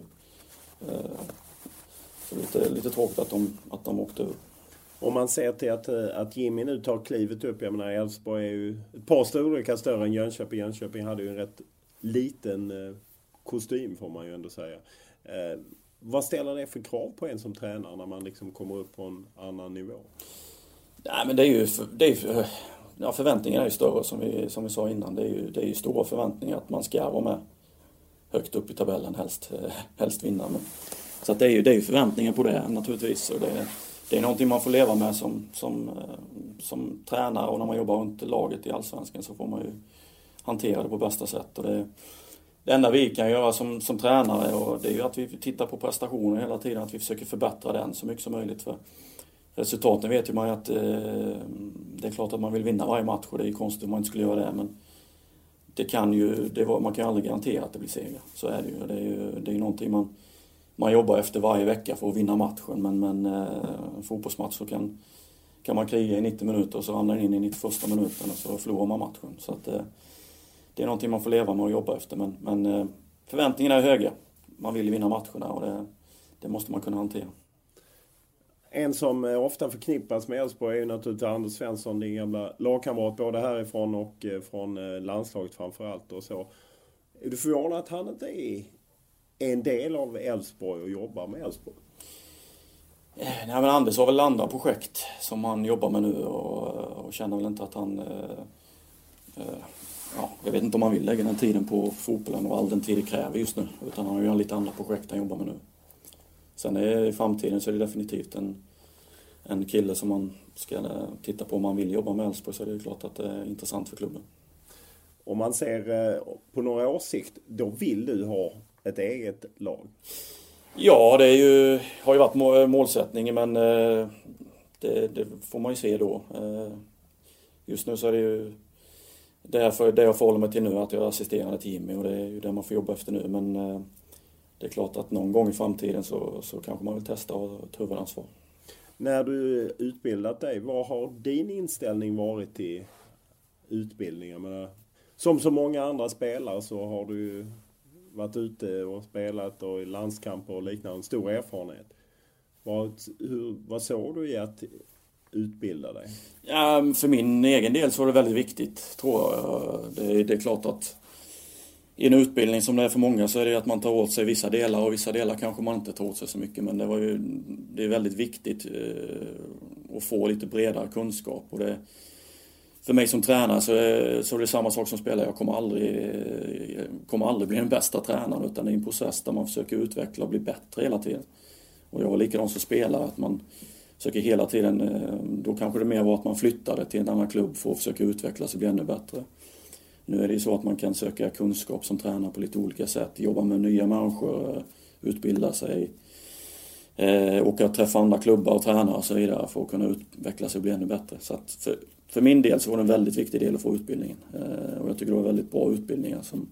Så lite, lite tråkigt att de, att de åkte upp. Om man ser till att, att Jimmy nu tar klivet upp, jag menar Elfsborg är ju ett par storlekar större än Jönköping. Jönköping hade ju en rätt liten kostym får man ju ändå säga. Vad ställer det för krav på en som tränare när man liksom kommer upp på en annan nivå? Nej, men det är ju, för, det är för, ja, förväntningarna är ju större som vi, som vi sa innan. Det är, ju, det är ju stora förväntningar att man ska vara med högt upp i tabellen, helst, helst vinna. Men, så att det är ju det är ju förväntningar på det naturligtvis. Och det, det är någonting man får leva med som, som, som tränare, och när man jobbar runt laget i Allsvenskan så får man ju hantera det på bästa sätt. Och det, det enda vi kan göra som, som tränare, och det är ju att vi tittar på prestationer hela tiden, att vi försöker förbättra den så mycket som möjligt. För resultaten vet ju man att eh, det är klart att man vill vinna varje match, och det är ju konstigt om man inte skulle göra det, men det kan ju, det var, man kan ju aldrig garantera att det blir seger. Så är det ju. Det är ju, det är ju någonting man, man jobbar efter varje vecka för att vinna matchen, men, men eh, en fotbollsmatch så kan, kan man kriga i nittio minuter och så ramlar in i nittioförsta minuten och så förlorar man matchen. Så att, eh, det är någonting man får leva med och jobba efter, men, men eh, förväntningarna är höga. Man vill vinna matcherna, och det, det måste man kunna hantera. En som ofta förknippas med Elfsborg är ju naturligtvis Anders Svensson, din gamla lagkamrat både härifrån och från landslaget framförallt och så. Är du förvånad att han inte är en del av Elfsborg och jobbar med Elfsborg? Nej, men Anders har väl andra projekt som han jobbar med nu, och, och känner väl inte att han... Eh, eh, ja, jag vet inte om han vill lägga den tiden på fotbollen och all den tid det kräver just nu, utan han har ju lite andra projekt han jobbar med nu. Sen är, i framtiden så är det definitivt en, en kille som man ska titta på om man vill jobba med Elfsborg, så är det klart att det är intressant för klubben. Om man ser på några års sikt, då vill du ha ett eget lag? Ja, det är ju, har ju varit målsättningen, men det, det får man ju se då. Just nu så är det ju därför det jag får hålla mig till nu, att jag är assisterande till Jimmy, och det är ju det man får jobba efter nu, men det är klart att någon gång i framtiden så, så kanske man vill testa och ta huvudansvar. När du utbildat dig, vad har din inställning varit till utbildning? Jag menar, som så många andra spelare så har du varit ute och spelat och i landskamper och liknande, en stor erfarenhet. Vad, hur, vad såg du i att utbilda dig? Ja, för min egen del så var det väldigt viktigt, tror jag. Det, det är klart att i en utbildning som det är för många så är det att man tar åt sig vissa delar, och vissa delar kanske man inte tar åt sig så mycket. Men det, var ju, det är väldigt viktigt eh, att få lite bredare kunskap. Och det, för mig som tränare så är, så är det samma sak som spelare. Jag kommer aldrig, kommer aldrig bli den bästa tränaren, utan det är en process där man försöker utveckla och bli bättre hela tiden. Och jag var likadant som spelare, att man försöker hela tiden, då kanske det mer var att man flyttade till en annan klubb för att försöka utvecklas och bli ännu bättre. Nu är det ju så att man kan söka kunskap som tränare på lite olika sätt. Jobba med nya människor, utbilda sig, eh, åka och träffa andra klubbar och tränare och så vidare för att kunna utveckla sig och bli ännu bättre. Så att för, för min del så var det en väldigt viktig del att få utbildningen. Eh, och jag tycker det var väldigt bra utbildningar som...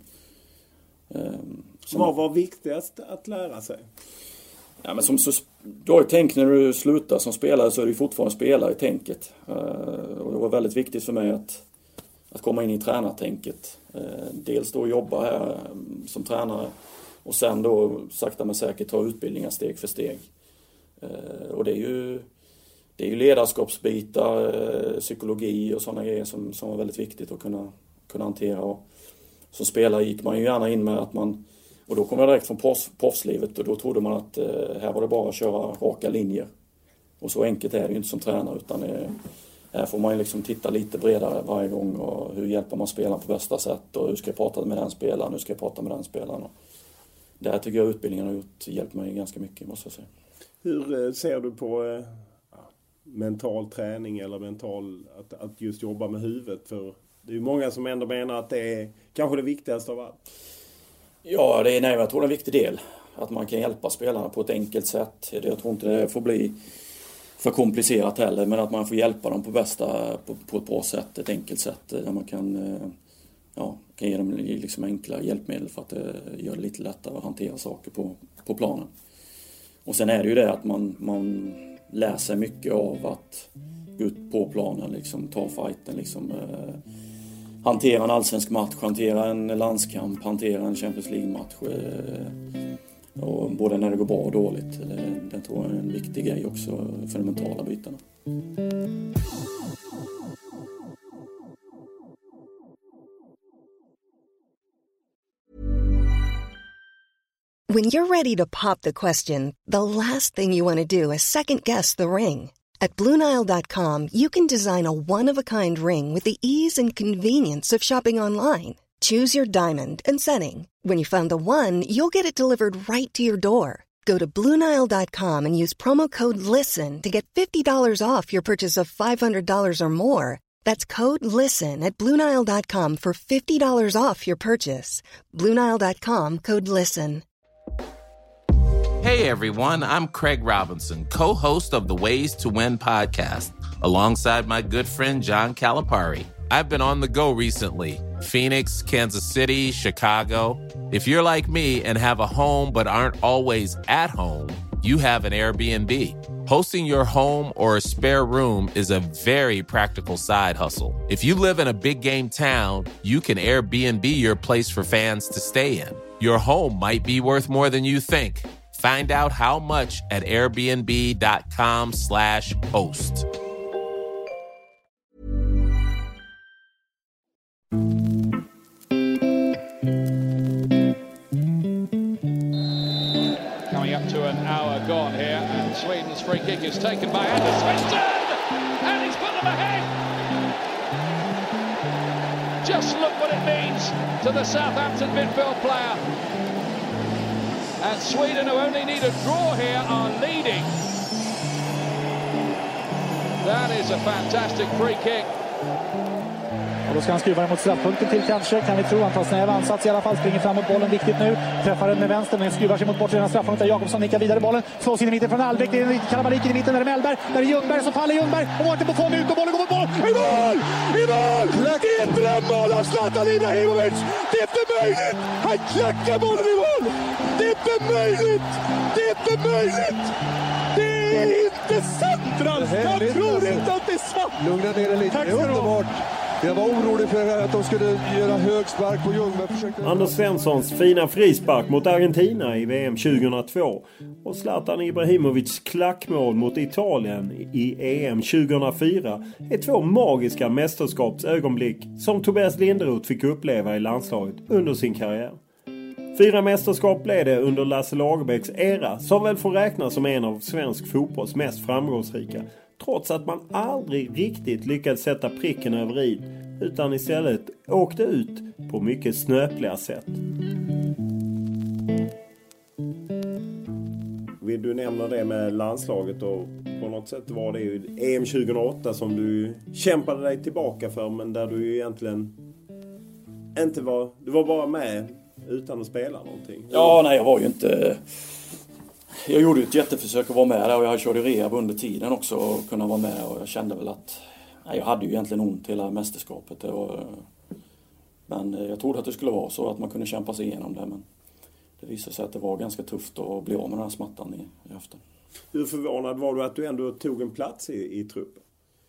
Eh, som Vad var viktigast att lära sig? Ja, men som, så, du har ju tänkt när du slutar som spelare, så är du fortfarande spelare i tänket. Eh, och det var väldigt viktigt för mig att Att komma in i tränartänket. Dels då jobba här som tränare, och sen då sakta men säkert ta utbildningar steg för steg. Och det är ju, det är ju ledarskapsbitar, psykologi och sådana grejer som, som var väldigt viktigt att kunna, kunna hantera. Och som spelare gick man ju gärna in med att man, och då kom jag direkt från proffs, proffslivet, och då trodde man att här var det bara att köra raka linjer. Och så enkelt är det ju inte som tränare, utan det, här får man ju liksom titta lite bredare varje gång, och hur hjälper man spelaren på bästa sätt, och hur ska jag prata med den spelaren, hur ska jag prata med den spelaren. Och det här tycker jag utbildningen har gjort, hjälpt mig ganska mycket, måste jag säga. Hur ser du på eh, mental träning eller mental, att, att just jobba med huvudet? För det är ju många som ändå menar att det är kanske det viktigaste av allt. Ja, det är, nej, jag tror det är en viktig del. Att man kan hjälpa spelarna på ett enkelt sätt. Jag tror inte det får bli för komplicerat heller, men att man får hjälpa dem på bästa, på, på ett bra sätt, ett enkelt sätt där man kan, ja, kan ge dem liksom enkla hjälpmedel för att det gör det lite lättare att hantera saker på, på planen. Och sen är det ju det att man, man lär sig mycket av att gå ut på planen, liksom, ta fighten, liksom, eh, hantera en allsvensk match, hantera en landskamp, hantera en Champions League-match. Eh, Och både när det går bra och dåligt. Det tror jag är en viktig grej också för de mentala bitarna. When you're ready to pop the question, the last thing you want to do is second-guess the ring. At Blue Nile dot com, you can design a one-of-a-kind ring with the ease and convenience of shopping online. Choose your diamond and setting. When you find the one, you'll get it delivered right to your door. Go to Blue Nile dot com and use promo code LISTEN to get fifty dollars off your purchase of five hundred dollars or more. That's code LISTEN at Blue Nile dot com for fifty dollars off your purchase. Blue Nile dot com, code LISTEN. Hey everyone, I'm Craig Robinson, co-host of the Ways to Win podcast, alongside my good friend John Calipari. I've been on the go recently. Phoenix, Kansas City, Chicago. If you're like me and have a home but aren't always at home, you have an Airbnb. Hosting your home or a spare room is a very practical side hustle. If you live in a big game town, you can Airbnb your place for fans to stay in. Your home might be worth more than you think. Find out how much at airbnb.com slash host. Coming up to an hour gone here, and Sweden's free kick is taken by Anders Svensson, and he's put them ahead. Just look what it means to the Southampton midfield player. And Sweden, who only need a draw here, are leading. That is a fantastic free kick. Och då ska han skruva den mot straffpunkten till kanske, kan vi tro. Han tar snäv ansats i alla fall, springer fram mot bollen viktigt nu. Träffar den med vänster, men skruvar sig mot bortre straffpunkten. Jakobsson nickar vidare bollen, slås in i mitten från Albeck. Det är lite kalabalik i mitten, där är Mellberg, där är Ljungberg som faller Ljungberg. Och Mårten Buffon ut och bollen går mot mål. I mål! I mål! Det är ett drömmål av Zlatan Ibrahimovic. Det är inte möjligt! Han klackar bollen i mål! Det är inte möjligt! Det är inte möjligt! Det är inte sant, Ralf! Jag tror inte att det är sant! Lugna ner dig lite, det är underbart. Jag var orolig för att de skulle göra högspark på Ljungberg. Försökte... Anders Svenssons fina frispark mot Argentina i V M tjugohundratvå och Zlatan Ibrahimovics klackmål mot Italien i E M tjugohundrafyra är två magiska mästerskapsögonblick som Tobias Linderoth fick uppleva i landslaget under sin karriär. Fyra mästerskap blev det under Lasse Lagerbäcks era, som väl får räknas som en av svensk fotbolls mest framgångsrika. Trots att man aldrig riktigt lyckades sätta pricken över i, utan istället åkte ut på mycket snöpliga sätt. Vill du nämna det med landslaget, och på något sätt var det ju E M tjugohundraåtta som du kämpade dig tillbaka för, men där du ju egentligen inte var, du var bara med utan att spela någonting. Ja, nej, jag var ju inte... Jag gjorde ju ett jätteförsök att vara med där, och jag körde rehab under tiden också och kunna vara med, och jag kände väl att nej, jag hade ju egentligen ont hela mästerskapet. Det var, men jag trodde att det skulle vara så att man kunde kämpa sig igenom det, men det visade sig att det var ganska tufft att bli av med den här smattan i, i efter. Hur förvånad var du att du ändå tog en plats i, i truppen?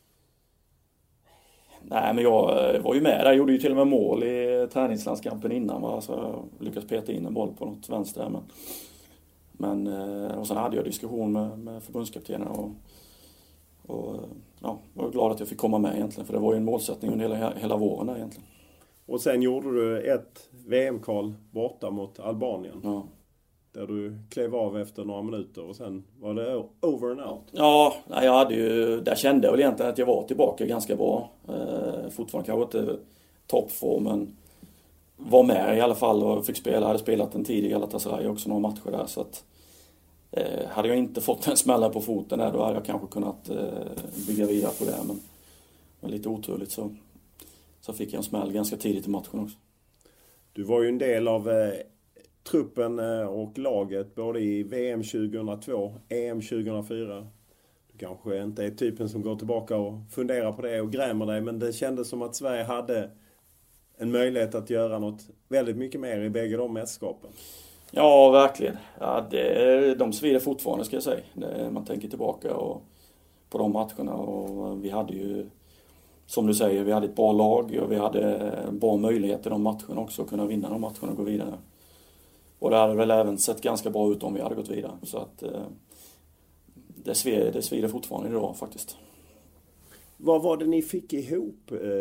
Nej, men jag var ju med där. Jag gjorde ju till och med mål i träningslandskampen innan. Va? Så jag lyckades peta in en boll på något vänster. Men, men, och sen hade jag diskussion med, med förbundskaptenen. Och, och ja, jag var glad att jag fick komma med egentligen. För det var ju en målsättning under hela, hela våren där egentligen. Och sen gjorde du ett V M-kval borta mot Albanien. Ja. Där du klev av efter några minuter och sen var det over and out. Ja, jag hade ju, där kände jag väl egentligen att jag var tillbaka ganska bra. Eh, fortfarande kanske inte toppform, men var med i alla fall och fick spela. Jag hade spelat en tid i Galatasaray också, några matcher där. Så att, eh, hade jag inte fått en smälla på foten där, då hade jag kanske kunnat eh, bygga vidare på det. Men, men lite oturligt så, så fick jag en smäll ganska tidigt i matchen också. Du var ju en del av... Eh, truppen och laget både i V M tjugohundratvå, E M tjugohundrafyra. Du kanske inte är typen som går tillbaka och funderar på det och grämer dig, men det kändes som att Sverige hade en möjlighet att göra något väldigt mycket mer i bägge de mästerskapen. Ja, verkligen. Ja, det, de svider fortfarande, ska jag säga. Det, man tänker tillbaka och, på de matcherna, och vi hade ju, som du säger, vi hade ett bra lag och vi hade bra möjligheter i de matcherna också att kunna vinna de matcherna och gå vidare. Och det hade väl även sett ganska bra ut om vi hade gått vidare. Så att eh, det, svider, det svider fortfarande idag faktiskt. Vad var det ni fick ihop eh,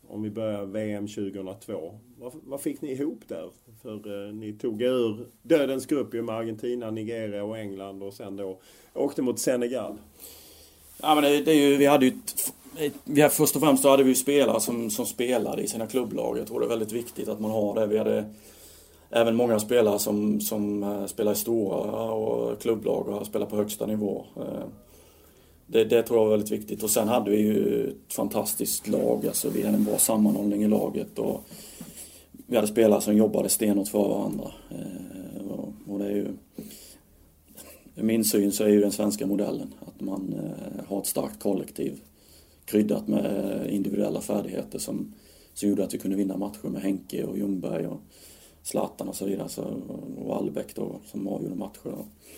om vi börjar V M tjugohundratvå. Vad, vad fick ni ihop där? För eh, ni tog ur dödens grupp ju med Argentina, Nigeria och England och sen då åkte mot Senegal. Ja, men det, det är ju, vi hade ju ett, vi hade, först och främst så hade vi ju spelare som, som spelade i sina klubblag. Jag tror det är väldigt viktigt att man har det. Vi hade även många spelare som, som uh, spelar i stora och klubblag och spelar på högsta nivå. Uh, det, det tror jag var väldigt viktigt. Och sen hade vi ju ett fantastiskt lag. Alltså, vi hade en bra sammanhållning i laget. Och vi hade spelare som jobbade stenhårt för varandra. Uh, och, och det är ju... I min syn så är ju den svenska modellen att man uh, har ett starkt kollektiv kryddat med individuella färdigheter som, som gjorde att vi kunde vinna matcher med Henke och Ljungberg och Zlatan och så vidare, så, och Albeck då, som avgjorde matcher.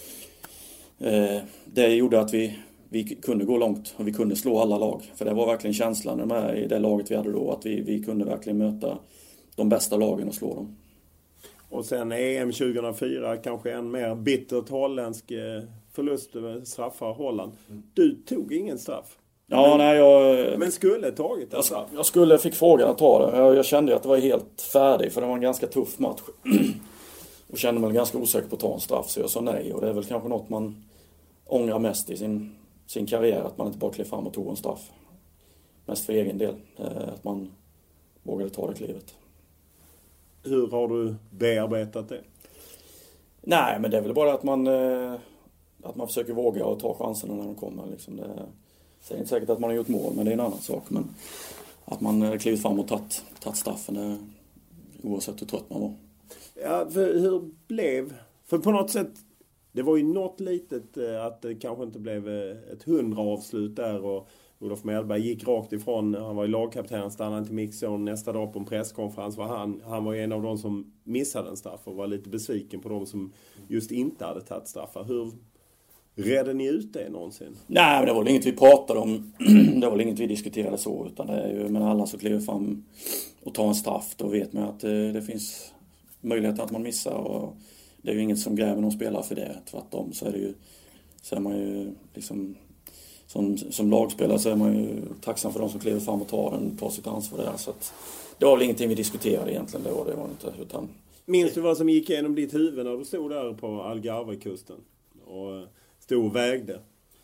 Eh, det gjorde att vi, vi kunde gå långt och vi kunde slå alla lag. För det var verkligen känslan med i det laget vi hade då, att vi, vi kunde verkligen möta de bästa lagen och slå dem. Och sen E M tjugohundrafyra, kanske en mer bittert holländsk förlust över straffar Holland. Du tog ingen straff. Ja, men, nej, jag... Men skulle tagit det? Jag, jag skulle, fick frågan att ta det. Jag, jag kände att det var helt färdig, för det var en ganska tuff match. Och kände mig ganska osäker på att ta en straff, så jag sa nej. Och det är väl kanske något man ångrar mest i sin, sin karriär, att man inte bara klev fram och tog en straff. Mest för egen del, att man vågade ta det klivet. Hur har du bearbetat det? Nej, men det är väl bara att man, att man försöker våga och ta chanserna när de kommer. Liksom det, det är inte säkert att man har gjort mål, men det är en annan sak. Men att man klivit fram och tagit, tagit straffen, oavsett hur trött man var. Ja, för hur blev... För på något sätt, det var ju något litet att det kanske inte blev ett hundra avslut där, och Olof Mellberg gick rakt ifrån. Han var ju lagkapten, han stannade inte mixzon. Nästa dag på en presskonferens var han, han var ju en av de som missade en straff och var lite besviken på de som just inte hade tagit straffar. Hur redde ni ut det någonsin? Nej, men det var väl inget vi pratade om. Det var väl inget vi diskuterade så, utan det är ju, men alla som kliver fram och tar en straff, då vet man att det, det finns möjlighet att man missar, och det är ju inget som gräver någon spelare för det. Tvärtom så är det ju, så är man ju liksom, som, som lagspelare så är man ju tacksam för de som kliver fram och tar den, tar sitt ansvar där. Så att det var väl ingenting vi diskuterade egentligen då, det var inte, utan... Minns du vad som gick igenom ditt huvud när du stod där på Algarve-kusten och stod och vägde?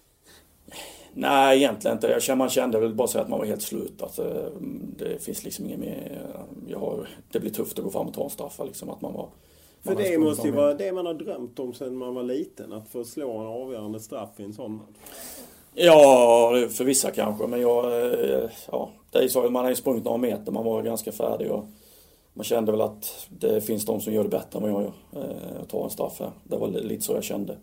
Nej, egentligen inte. Jag kände, man kände väl bara så att man var helt slut. Alltså, det finns liksom inget mer... Jag har, det blir tufft att gå fram och ta en straffa. Liksom, att man var, för det måste ju vara det man har drömt om sedan man var liten. Att få slå en avgörande straff i en sån match. Ja, för vissa kanske. Men jag... Ja, det är så, man har ju sprungit några meter. Man var ganska färdig. Och man kände väl att det finns de som gör det bättre än vad jag gör. Att ta en straff här. Det var lite så jag kände.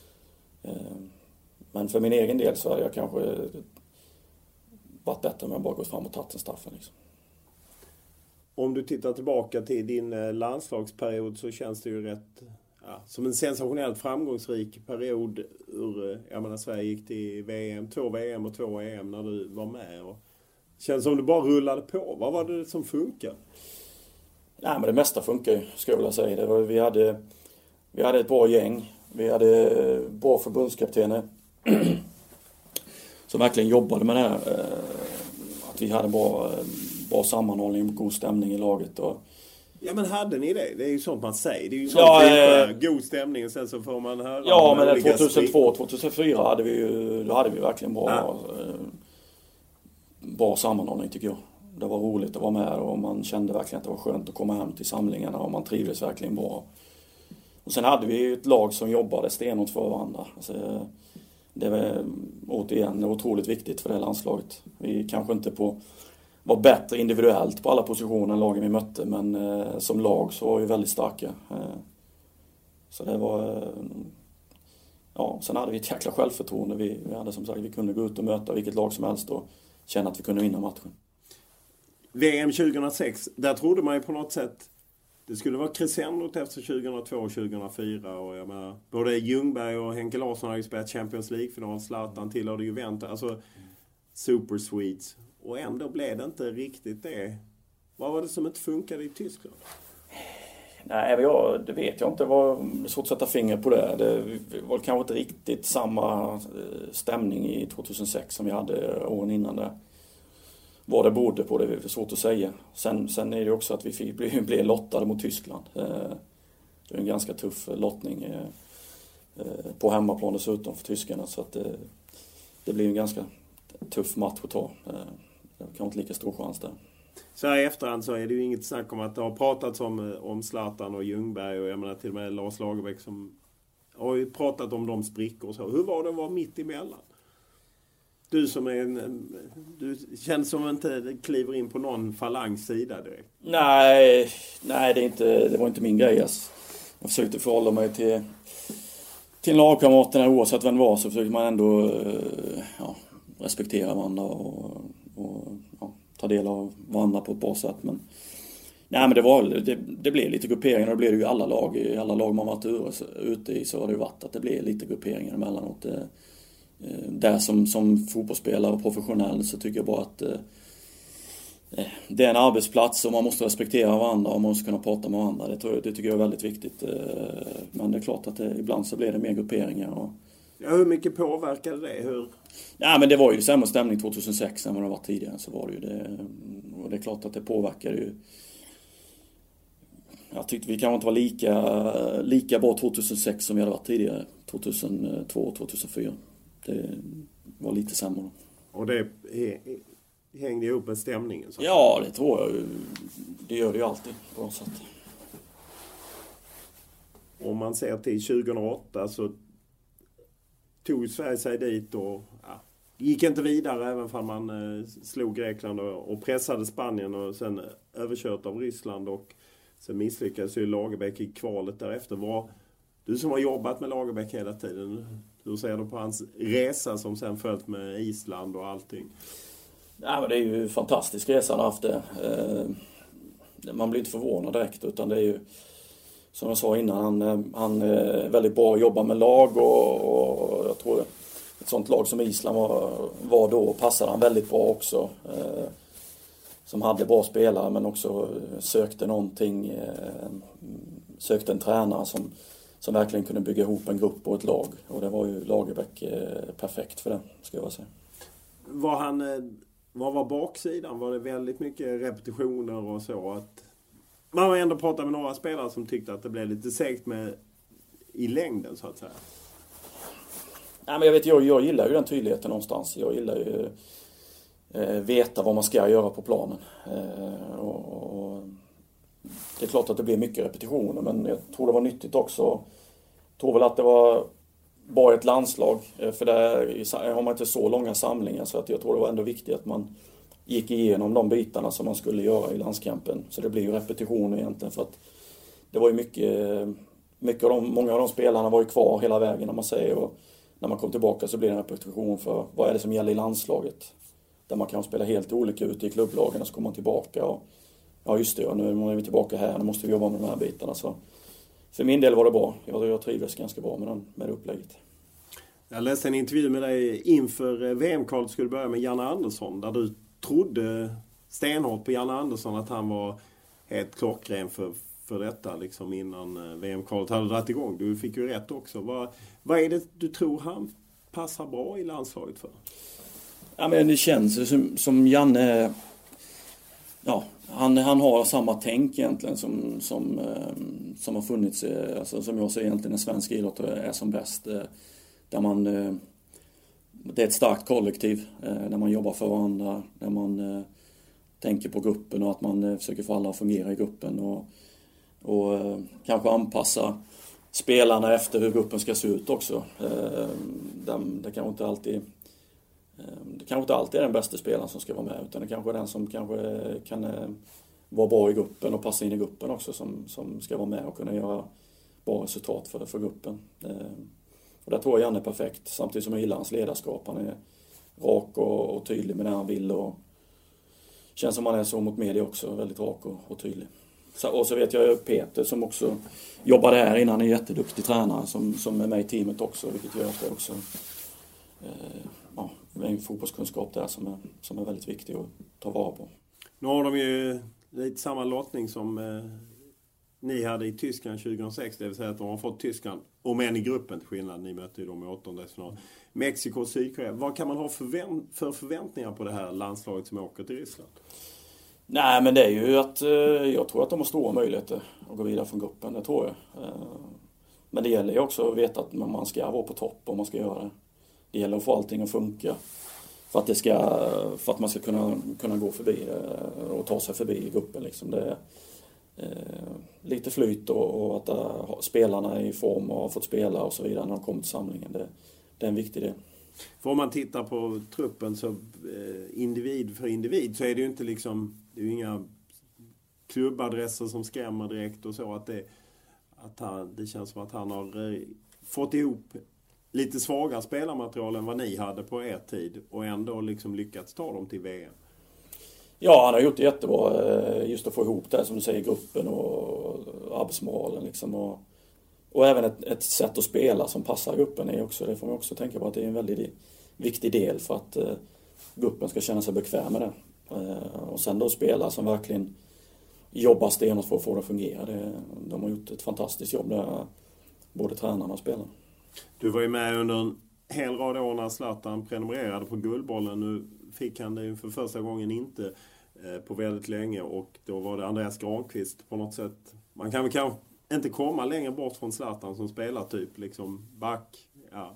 Men för min egen del så hade jag kanske varit bättre om jag bara gått fram och tagit en straffen. Liksom. Om du tittar tillbaka till din landslagsperiod så känns det ju rätt ja, som en sensationellt framgångsrik period. Ur, jag menar, Sverige gick till V M, två V M och två E M när du var med. Och det känns som du bara rullade på. Vad var det som funkar? Nej, men det mesta funkar ju, skulle jag vilja säga. Det var, vi, hade, vi hade ett bra gäng. Vi hade bra förbundskaptener som verkligen jobbade med det här. Att vi hade bra, bra sammanhållning, god stämning i laget. Och... Ja, men hade ni det? Det är ju sånt man säger. Det är ju sånt ja, äh... god stämning, och sen så får man höra... Ja, men tjugohundratvå tjugohundrafyra hade vi ju, då hade vi verkligen bra, ja. bra sammanhållning, tycker jag. Det var roligt att vara med, och man kände verkligen att det var skönt att komma hem till samlingarna, och man trivdes verkligen bra. Och sen hade vi ett lag som jobbade stenhårt för varandra. Alltså, det var återigen otroligt viktigt för det landslaget. Vi kanske inte på, var bättre individuellt på alla positioner än lagen vi mötte, men eh, som lag så var vi väldigt starka. Eh, så det var... Eh, ja, sen hade vi ett jäkla självförtroende. Vi, vi hade som sagt, vi kunde gå ut och möta vilket lag som helst och känna att vi kunde vinna matchen. V M tjugohundrasex, där trodde man ju på något sätt det skulle vara crescendot efter tjugohundratvå och tjugohundrafyra, och jag menar, både Ljungberg och Henke Larsson har ju spelat Champions League-final, Zlatan tillhörde Juventus, alltså Super Swedes, och ändå blev det inte riktigt det. Vad var det som inte funkade i Tyskland? Nej, jag, det vet jag inte. Det var svårt att sätta finger på det. Det var kanske inte riktigt samma stämning i tjugohundrasex som vi hade åren innan det. vad det berodde på, det är svårt att säga. Sen, sen är det också att vi fick bli, bli lottade mot Tyskland. Det är en ganska tuff lottning på hemmaplan dessutom för tyskarna. Så att det, det blir en ganska tuff match att ta. Det kan inte lika stor chans där. Så här i efterhand så är det ju inget snack om att det har pratats om, om Zlatan och Ljungberg och jag menar till och med Lars Lagerbäck som har ju pratat om de sprickor och så. Hur var det att vara mitt emellan? Du som är en, du känns som inte kliver in på någon falangs sida direkt. Nej, nej det, är inte, det var inte min grej. Alltså. Jag försökte förhålla mig till, till lagkamraterna oavsett vem det var, så försökte man ändå ja, respektera varandra och, och ja, ta del av varandra på ett bra sätt. Men, nej, men det, var, det, det blev lite grupperingar och det blev det ju i alla lag. I alla lag man varit ute i så har det ju varit att det blev lite grupperingar emellanåt. Där som, som fotbollsspelare och professionell så tycker jag bara att eh, det är en arbetsplats och man måste respektera varandra och man måste kunna prata med varandra. Det, tror jag, det tycker jag är väldigt viktigt. Eh, men det är klart att det, ibland så blir det mer grupperingar. Och... Ja, hur mycket påverkade det? Hur? Ja, men det var ju sämre stämning tjugohundrasex än vad det var tidigare. Så var det ju det. Och det är klart att det påverkade ju. Jag tyckte vi kanske inte var lika, lika bra tjugohundrasex som vi hade varit tidigare. tjugohundratvå tjugohundrafyra. Det var lite sämre. Och det hängde ihop med stämningen? Så. Ja, det tror jag. Det gör det ju alltid på något sätt. Om man ser till tjugohundraåtta så tog Sverige sig dit och ja, gick inte vidare även om man eh, slog Grekland och, och pressade Spanien och sen överkört av Ryssland och sen misslyckades ju Lagerbäck i kvalet därefter. Var, du som har jobbat med Lagerbäck hela tiden, hur ser du på hans resa som sen följt med Island och allting? Ja, men det är ju en fantastisk resa han har haft det. Man blir inte förvånad direkt, utan det är ju som jag sa innan, han, han är väldigt bra att jobba med lag och, och jag tror ett sånt lag som Island var, var då passade han väldigt bra också. Som hade bra spelare men också sökte någonting, sökte en tränare som som verkligen kunde bygga ihop en grupp och ett lag. Och det var ju Lagerbäck eh, perfekt för det, ska jag säga. Var han, vad var baksidan? Var det väldigt mycket repetitioner och så? Att man har ändå pratat med några spelare som tyckte att det blev lite segt med i längden, så att säga. Nej, men jag vet, jag, jag gillar ju den tydligheten någonstans. Jag gillar ju eh, veta vad man ska göra på planen. Eh, och, och det är klart att det blir mycket repetitioner, men jag tror det var nyttigt också. Jag tror väl att det var bara ett landslag, för där har man inte så långa samlingar, så att jag tror det var ändå viktigt att man gick igenom de bitarna som man skulle göra i landskampen. Så det blir ju repetitioner egentligen, för att det var ju mycket, mycket av de, många av de spelarna var ju kvar hela vägen, när man säger, och när man kom tillbaka så blir det en repetition för vad är det som gäller i landslaget. Där man kan spela helt olika ute i klubblagen och så kommer man tillbaka och ja, just det, nu är vi tillbaka här, nu måste vi jobba med de här bitarna. Så för min del var det bra. Jag, jag trivdes ganska bra med, den, med det upplägget. Jag läste en intervju med dig inför V M-kvalet skulle börja med Janne Andersson, där du trodde stenhårt på Janne Andersson att han var helt klockren för, för detta liksom innan V M-kvalet hade dragit igång. Du fick ju rätt också. Vad, vad är det du tror han passar bra i landslaget för? Ja, men det känns som, som Janne... Ja, han, han har samma tänk egentligen som, som, som har funnits, alltså, som jag ser egentligen en svensk idrott är som bäst. Där man, det är ett starkt kollektiv, där man jobbar för varandra, där man tänker på gruppen och att man försöker få alla att fungera i gruppen och, och kanske anpassa spelarna efter hur gruppen ska se ut också. Det kan inte alltid... Det kanske inte alltid är den bästa spelaren som ska vara med, utan det kanske är den som kanske kan vara bra i gruppen och passa in i gruppen också som, som ska vara med och kunna göra bra resultat för, för gruppen. Och där tror jag Janne är perfekt, samtidigt som jag gillar hans ledarskap. Han är rak och, och tydlig med det han vill och känns som han är så mot media också, väldigt rak och, och tydlig. Så, och så vet jag Peter som också jobbade här innan, han är en jätteduktig tränare som, som är med i teamet också, vilket gör att det också eh, ja, en fotbollskunskap där som är, som är väldigt viktig att ta vara på. Nu har de ju lite samma lottning som eh, ni hade i Tyskland tjugohundrasex, det vill säga att de har fått Tyskland, om än i gruppen till skillnad, ni mötte ju dem i åttondelsfinal. Mexiko och Sydkorea, vad kan man ha förvänt- för förväntningar på det här landslaget som åker till Ryssland? Nej, men det är ju att eh, jag tror att de har stora möjligheter att gå vidare från gruppen, det tror jag. Eh, men det gäller ju också att veta att man ska vara på topp om man ska göra det. Det gäller att få allting att funka för att, det ska, för att man ska kunna, kunna gå förbi eh, och ta sig förbi gruppen. Liksom. Det är eh, lite flyt och, och att uh, spelarna är i form och har fått spela och så vidare när de kommer till samlingen. Det, det är en viktig del. För om man tittar på truppen så eh, individ för individ så är det ju inte liksom, det är ju inga klubbadresser som skrämmer direkt och så, att det, att han, det känns som att han har eh, fått ihop lite svagare spelarmaterial än vad ni hade på er tid och ändå liksom lyckats ta dem till V M. Ja, han har gjort det jättebra just att få ihop det som du säger, gruppen och arbetsmoralen liksom, och, och även ett, ett sätt att spela som passar gruppen är också, det får man också tänka på att det är en väldigt viktig del för att uh, gruppen ska känna sig bekväm med det. Uh, och sen då spela som verkligen jobbar stenhårt för att få det att fungera. Det, de har gjort ett fantastiskt jobb där, både tränarna och spelarna. Du var ju med under en hel rad år när Zlatan prenumererade på Guldbollen. Nu fick han det ju för första gången inte eh, på väldigt länge, och då var det Andreas Granqvist på något sätt. Man kan väl kanske inte komma längre bort från Zlatan som spelar typ liksom back. Ja.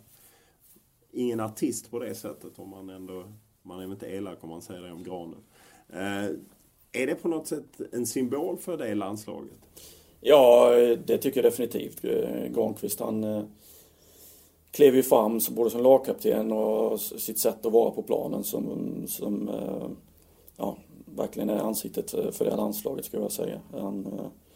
Ingen artist på det sättet, om man ändå, man är inte elak om man säger det om Granen. Eh, är det på något sätt en symbol för det landslaget? Ja, det tycker jag definitivt. Granqvist, han klev ju fram både som lagkapten och sitt sätt att vara på planen som, som ja, verkligen är ansiktet för det landslaget, ska jag säga. Han,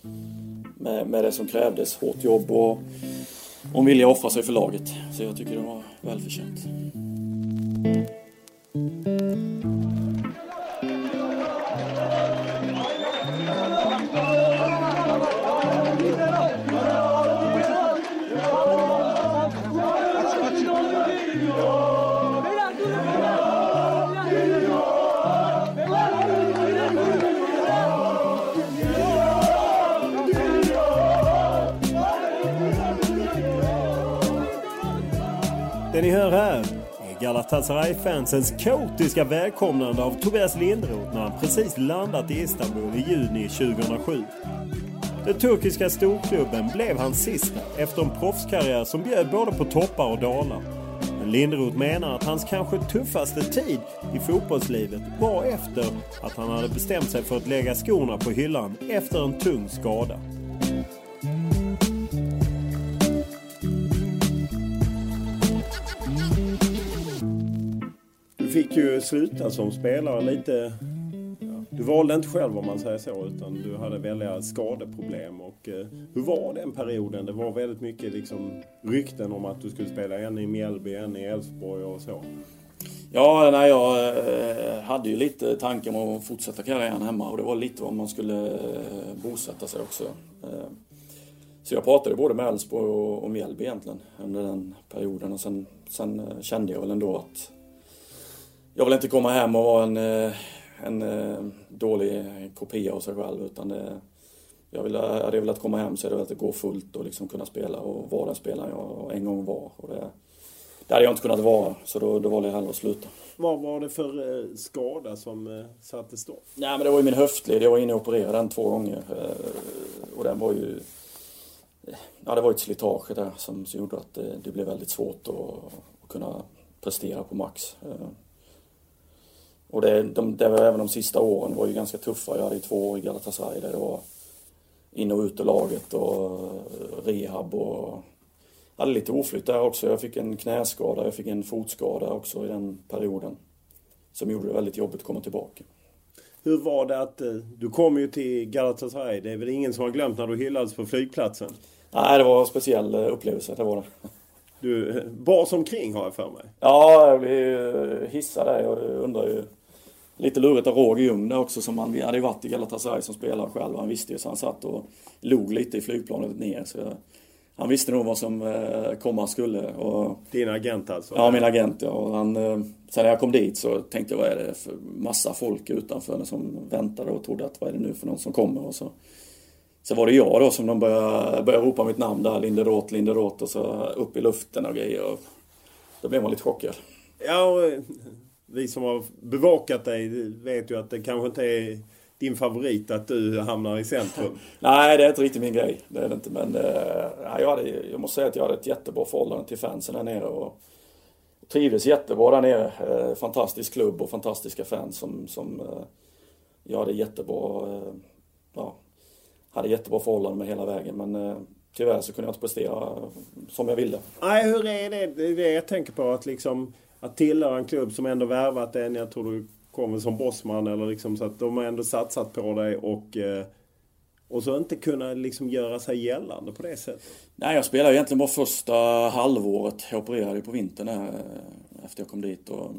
med, med det som krävdes, hårt jobb och om vilja offra sig för laget. Så jag tycker det var välförtjänt. Det ni hör här är Galatasaray-fansens kaotiska välkomnande av Tobias Linderoth när han precis landat i Istanbul i juni tjugohundrasju. Den turkiska storklubben blev hans sista efter en proffskarriär som bjöd både på toppar och dalar. Men Linderoth menar att hans kanske tuffaste tid i fotbollslivet var efter att han hade bestämt sig för att lägga skorna på hyllan efter en tung skada. Du fick ju sluta som spelare lite. Ja, du valde inte själv om man säger så, utan du hade väldiga skadeproblem. Och eh, hur var den perioden? Det var väldigt mycket liksom rykten om att du skulle spela en i Mjällby, en i Elfsborg och så. Ja, nej, jag eh, hade ju lite tanken om att fortsätta karriären hemma, och det var lite om man skulle eh, bosätta sig också. Eh, så jag pratade både med Elfsborg och, och Mjällby egentligen under den perioden, och sen, sen eh, kände jag väl ändå att jag vill inte komma hem och vara en, en dålig kopia av sig själv, utan det, jag vill, hade jag velat komma hem så är det väl att gå fullt och liksom kunna spela och vara den spelaren jag en gång var. Och det, det hade jag inte kunnat vara, så då, då valde jag hellre att sluta. Vad var det för eh, skada som eh, satte stopp? Nej, men det var ju min höftled. Jag var inne och opererade den två gånger. Eh, och den var ju... Ja, det var ett slitage där som, som gjorde att det, det blev väldigt svårt att, att kunna prestera på max. Eh, Och det, de, det var även de sista åren var ju ganska tuffa. Jag hade ju två år i Galatasaray där det var in och ut ur laget och rehab, och jag hade lite oflytt där också. Jag fick en knäskada, jag fick en fotskada också i den perioden som gjorde det väldigt jobbigt att komma tillbaka. Hur var det att du kom ju till Galatasaray? Det är väl ingen som har glömt när du hyllades på flygplatsen? Nej, det var en speciell upplevelse, det var det. Du bars omkring, har jag för mig. Ja, jag blev hissad där. Jag undrar ju lite lurigt av Roger Ljung där också, som han hade varit i Galatasaray som spelare själv. Han visste ju, så han satt och log lite i flygplanet ner. Så han visste nog vad som komma skulle. Och, din agent alltså? Ja, min agent. Ja. Och han, sen när jag kom dit så tänkte jag, vad är det för massa folk utanför som väntade och trodde att vad är det nu för någon som kommer. Och så så var det jag då som de började, började ropa mitt namn där, Linderoth, Linderoth, och så upp i luften och grejer. Och då blev man lite chockad. Ja, vi som har bevakat dig vet ju att det kanske inte är din favorit att du hamnar i centrum. Nej, det är inte riktigt min grej. Det är det inte, men äh, jag, hade, jag måste säga att jag hade ett jättebra förhållande till fansen där nere och trivdes jättebra där nere. Eh, fantastisk klubb och fantastiska fans som, som eh, jag hade jättebra, eh, ja, hade jättebra förhållande med hela vägen, men eh, tyvärr så kunde jag inte prestera som jag ville. Nej, hur är det? Det är det jag tänker på, att liksom att tillhöra en klubb som ändå värvat en, jag tror du kommer som bossman eller liksom, så att de har ändå satsat på dig och eh, och så inte kunna liksom göra sig gällande på det sättet. Nej, jag spelade egentligen bara första halvåret. Jag opererade på vintern här, efter jag kom dit och,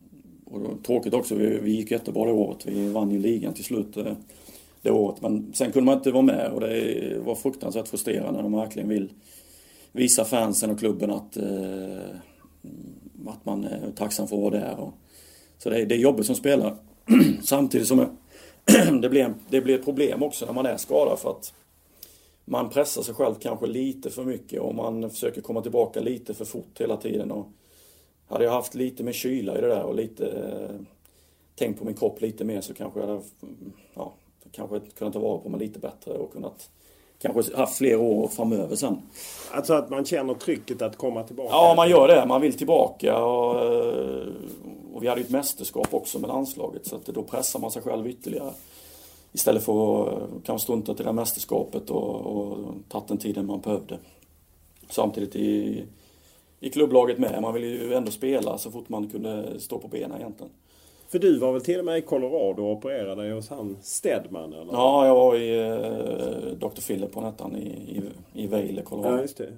och tråkigt också, vi, vi gick jättebra det året. Vi vann ju ligan till slut det året, men sen kunde man inte vara med och det var fruktansvärt frustrerande när de verkligen vill visa fansen och klubben att eh, att man är tacksam för att vara där. Och, så det är, det är jobbet som spelar. Samtidigt som det blir, det blir ett problem också när man är skadad, för att man pressar sig själv kanske lite för mycket och man försöker komma tillbaka lite för fort hela tiden. Och hade jag haft lite mer kyla i det där och lite eh, tänkt på min kropp lite mer, så kanske jag hade ja, kanske kunnat ta vara på mig lite bättre och kunnat kanske haft fler år framöver sen. Alltså att man känner trycket att komma tillbaka? Ja, man gör det. Man vill tillbaka. Och, och vi hade ju ett mästerskap också med landslaget. Så att då pressar man sig själv ytterligare. Istället för att kanske strunta till det här mästerskapet och, och ta den tiden man behövde. Samtidigt i, i klubblaget med. Man vill ju ändå spela så fort man kunde stå på benen egentligen. För du var väl till och med i Colorado och opererade dig hos han Stedman, eller? Ja, jag var i eh, doktor Philip på nättan i, i, i Vail, Colorado. Ja, just det.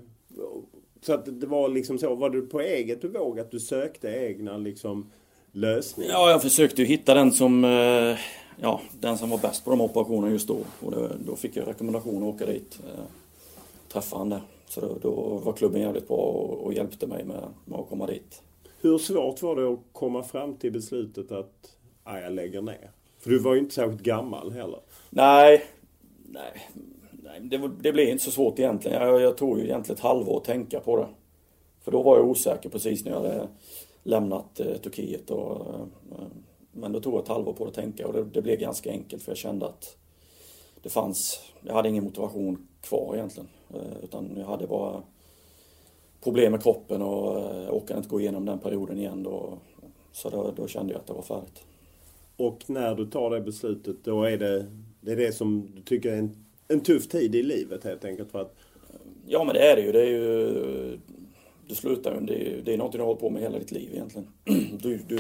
Så att det var liksom så, var du på eget bevåg att du sökte egna liksom lösningar? Ja, jag försökte ju hitta den som, eh, ja, den som var bäst på de operationerna just då. Och det, då fick jag rekommendation att åka dit, eh, träffa han där. Så då, då var klubben jävligt bra och, och hjälpte mig med, med att komma dit. Hur svårt var det att komma fram till beslutet att ah, jag lägger ner? För du var ju inte särskilt gammal heller. Nej, nej, nej det, det blev inte så svårt egentligen. Jag, jag tog ju egentligen ett halvår att tänka på det. För då var jag osäker precis när jag hade lämnat eh, Turkiet. Och, eh, men då tog jag ett halvår på att tänka och det, det blev ganska enkelt, för jag kände att det fanns, jag hade ingen motivation kvar egentligen. Eh, utan jag hade bara problem med kroppen och jag orkade inte gå igenom den perioden igen då, så då, då kände jag att det var färdigt. Och när du tar det beslutet, då är det det, är det som du tycker är en, en tuff tid i livet helt enkelt? För att... Ja, men det är det ju. Det är ju du slutar ju, det är, det är något du har hållit på med hela ditt liv egentligen. Du, du,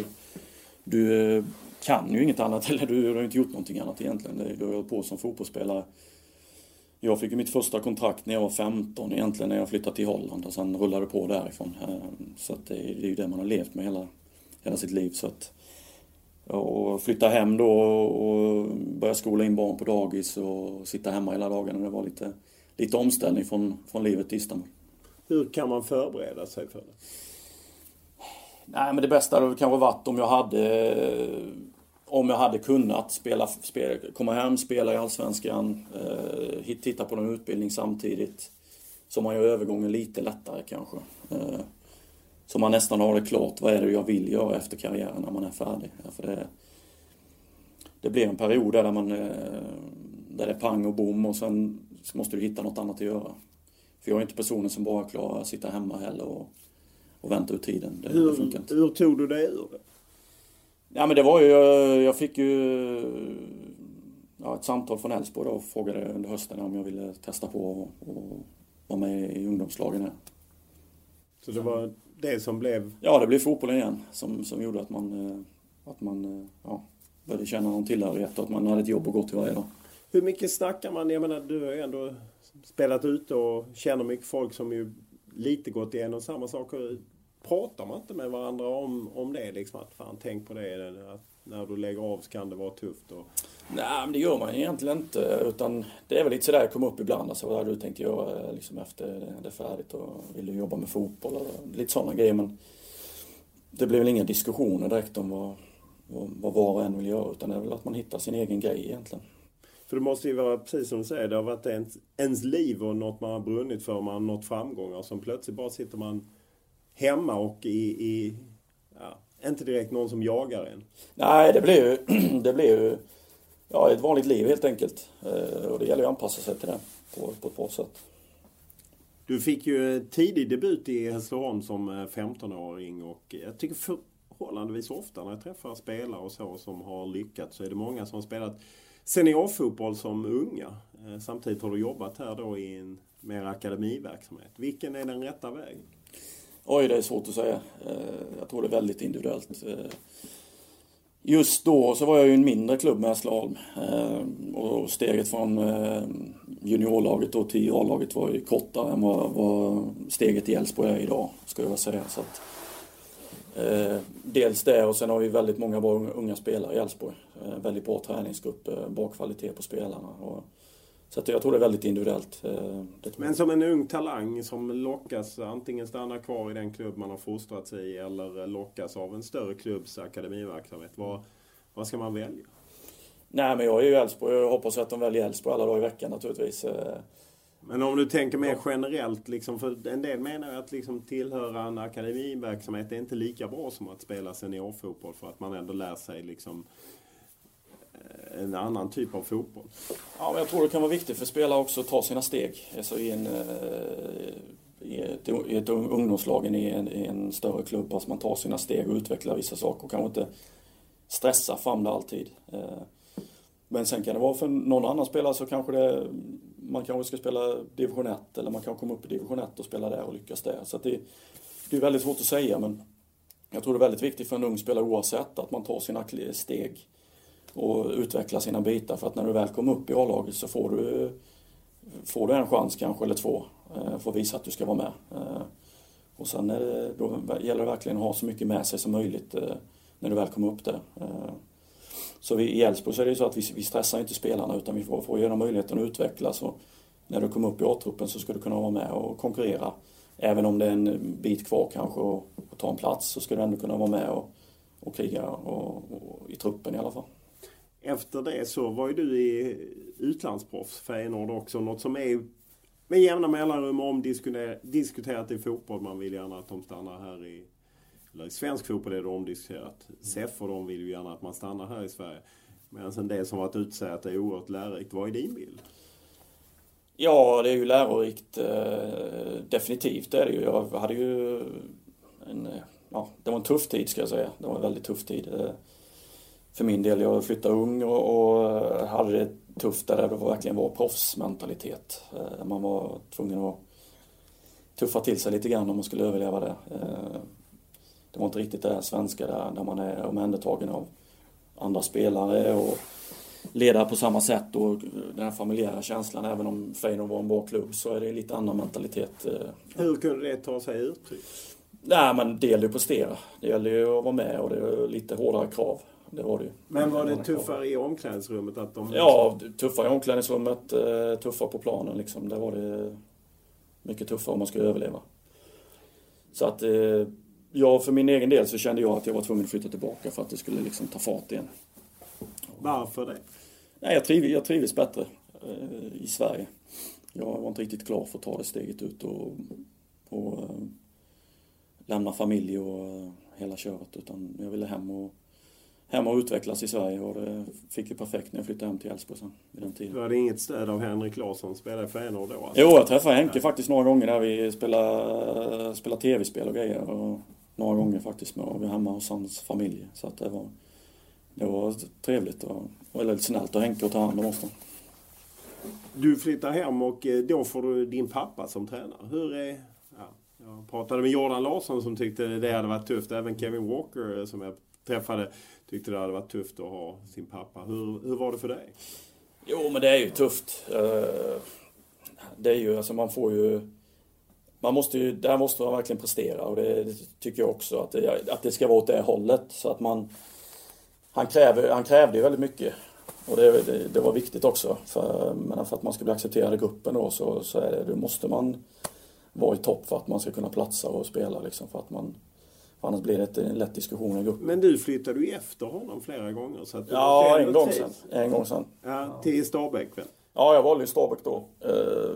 du kan ju inget annat, eller du, du har inte gjort någonting annat egentligen. Du har hållit på som fotbollsspelare. Jag fick ju mitt första kontrakt när jag var femton egentligen, när jag flyttade till Holland, och sen rullade det på därifrån. Så att det är ju det man har levt med hela, hela sitt liv. Så att, och flytta hem då och börja skola in barn på dagis och sitta hemma hela dagen. Det var lite, lite omställning från, från livet till Istanbul. Hur kan man förbereda sig för det? Nej, men det bästa hade kanske varit om jag hade... Om jag hade kunnat spela, spela, komma hem, spela i Allsvenskan, eh, titta på någon utbildning samtidigt. Så man gör övergången lite lättare kanske. Eh, så man nästan har det klart, vad är det jag vill göra efter karriären när man är färdig. För det, det blir en period där, man, eh, där det är pang och bom och sen måste du hitta något annat att göra. För jag är inte personen som bara klarar att sitta hemma heller och, och vänta ut tiden. Det, hur, det funkar inte. Hur tog du dig ur det? Ja, men det var ju, jag fick ju ja, ett samtal från Elfsborg och frågade under hösten om jag ville testa på och, och vara med i ungdomslagen här. Så det var det som blev? Ja, det blev fotbollen igen som, som gjorde att man, att man ja, började känna någon tillhörighet och att man hade ett jobb att gå till varje dag. Hur mycket snackar man? Jag menar, du har ju ändå spelat ut och känner mycket folk som ju lite gått igenom samma saker. Pratar man inte med varandra om, om det? Liksom att fan, tänk på det. Att när du lägger av så kan det vara tufft. Och... Nej, men det gör man egentligen inte. Utan det är väl lite sådär jag kom upp ibland. Alltså, vad du tänkte göra liksom, efter det är färdigt. Och vill du jobba med fotboll? Och lite sådana grejer. Men det blir väl inga diskussioner direkt om vad, vad, vad var och en vill göra. Utan det är väl att man hittar sin egen grej egentligen. För det måste ju vara, precis som du säger, det har varit ens, ens liv och något man har brunnit för, man har nått framgångar. Som plötsligt bara sitter man hemma och i, i ja, inte direkt någon som jagar en. Nej, det blir ju, det blir ju ja, ett vanligt liv helt enkelt. Och det gäller ju att anpassa sig till det på, på ett bra sätt. Du fick ju tidig debut i Hässleholm som femtonåring och jag tycker förhållandevis ofta när jag träffar spelare och så som har lyckats så är det många som har spelat seniorfotboll som unga. Samtidigt har du jobbat här då i en mer akademiverksamhet. Vilken är den rätta vägen? Oj, det är svårt att säga. Jag tror det är väldigt individuellt. Just då så var jag ju en mindre klubb med Hässleholm. Och steget från juniorlaget då till A-laget var ju kortare än vad, vad steget i Elfsborg är idag, ska jag säga. Så att, eh, dels det och sen har vi väldigt många bra unga spelare i Elfsborg. Eh, väldigt bra träningsgrupp, eh, bra kvalitet på spelarna. Och, så att jag tror det är väldigt individuellt. Eh, Men som en ung talang som lockas antingen stanna kvar i den klubb man har fostrat sig i eller lockas av en större klubbs akademiverksamhet, vad, vad ska man välja? Nej, men jag är ju Elfsborg. Jag hoppas att de väljer Elfsborg alla dagar i veckan naturligtvis. Men om du tänker mer generellt, liksom, för en del menar ju att liksom tillhöra en akademiverksamhet är inte lika bra som att spela seniorfotboll för att man ändå lär sig liksom en annan typ av fotboll. Ja, men jag tror det kan vara viktigt för spelare också att ta sina steg. Alltså i, en, i, ett, i ett ungdomslagen i en, i en större klubb. Alltså man tar sina steg och utvecklar vissa saker och kanske inte stressa fram det alltid. Men sen kan det vara för någon annan spelare så kanske det, man kanske ska spela division ett eller man kan komma upp i division ett och spela där och lyckas där. Så att det, det är väldigt svårt att säga, men jag tror det är väldigt viktigt för en ung spelare oavsett att man tar sina steg och utvecklar sina bitar, för att när du väl kommer upp i A-laget så får du, får du en chans kanske eller två för att visa att du ska vara med. Och sen är det, då gäller det verkligen att ha så mycket med sig som möjligt när du väl kommer upp där. Så vi, i Elfsborg så är det så att vi, vi stressar inte spelarna utan vi får, får ge dem möjligheten att utvecklas. Och när du kommer upp i A-truppen så ska du kunna vara med och konkurrera. Även om det är en bit kvar kanske och, och ta en plats så ska du ändå kunna vara med och, och kriga och, och, i truppen i alla fall. Efter det så var ju du i utlandsproffs Feyenoord också. Något som är med jämna mellanrum omdiskuterat i fotboll. Man vill gärna att de stannar här i, eller i svensk fotboll är det omdiskuterat. S E F och de vill ju gärna att man stannar här i Sverige. Men sen det som varit utsägt att det är oerhört lärorikt. Vad är din bild? Ja, det är ju lärorikt. Definitivt det är det ju. Jag hade ju en, ja, det var en tuff tid ska jag säga. Det var en väldigt tuff tid. För min del, jag flyttade ung och, och hade det tufft där det var verkligen var proffsmentalitet. Man var tvungen att tuffa till sig lite grann om man skulle överleva det. Det var inte riktigt det svenska där, där man är omhändertagen av andra spelare och ledare på samma sätt. Och den här familjära känslan, även om Feyenoord var en bra klubb så är det lite annan mentalitet. Hur kunde det ta sig uttryck? Nej, men det gäller ju att prestera. Det gäller ju att vara med och det är lite hårdare krav. Det var det ju. Men var det tuffare i omklädningsrummet? Att de... Ja, tuffare i omklädningsrummet, tuffare på planen. Liksom. Där var det mycket tuffare om man skulle överleva. Så att ja, för min egen del så kände jag att jag var tvungen att flytta tillbaka för att det skulle liksom ta fart igen. Varför det? Nej, jag trivdes, jag trivdes bättre i Sverige. Jag var inte riktigt klar för att ta det steget ut och, och lämna familj och hela köret. Utan jag ville hem och Hem och utvecklas i Sverige och det fick ju perfekt när jag flyttade hem till Elfsborg sen vid den tiden. Du hade inget stöd av Henrik Larsson spelade för en år då? Alltså. Jo, jag träffade Henke faktiskt några gånger där vi spelade, spelade tv-spel och grejer. Och några gånger faktiskt med och vi var hemma hos hans familj. Så att det var, det var trevligt och väldigt snällt och Henke att ta hand om oss då. Du flyttar hem och då får du din pappa som tränare. Hur är... Ja, jag pratade med Jordan Larsson som tyckte det hade varit tufft. Även Kevin Walker som jag träffade tyckte det hade varit tufft att ha sin pappa. Hur, hur var det för dig? Jo, men det är ju tufft. Det är ju, alltså man får ju... Man måste ju, där måste man verkligen prestera och det, det tycker jag också att det, att det ska vara åt det hållet. Så att man... Han, kräver, han krävde ju väldigt mycket och det, det, det var viktigt också. För, men för att man ska bli accepterad i gruppen då så, så är det, då måste man vara i topp för att man ska kunna platsa och spela liksom, för att man... För annars blir det en lätt diskussion i gruppen. Men du flyttade ju efter honom flera gånger. Så att ja, en gång sen. En gång sen. Ja, till Stabäck väl? Ja, jag valde ju Stabäck då. Eh,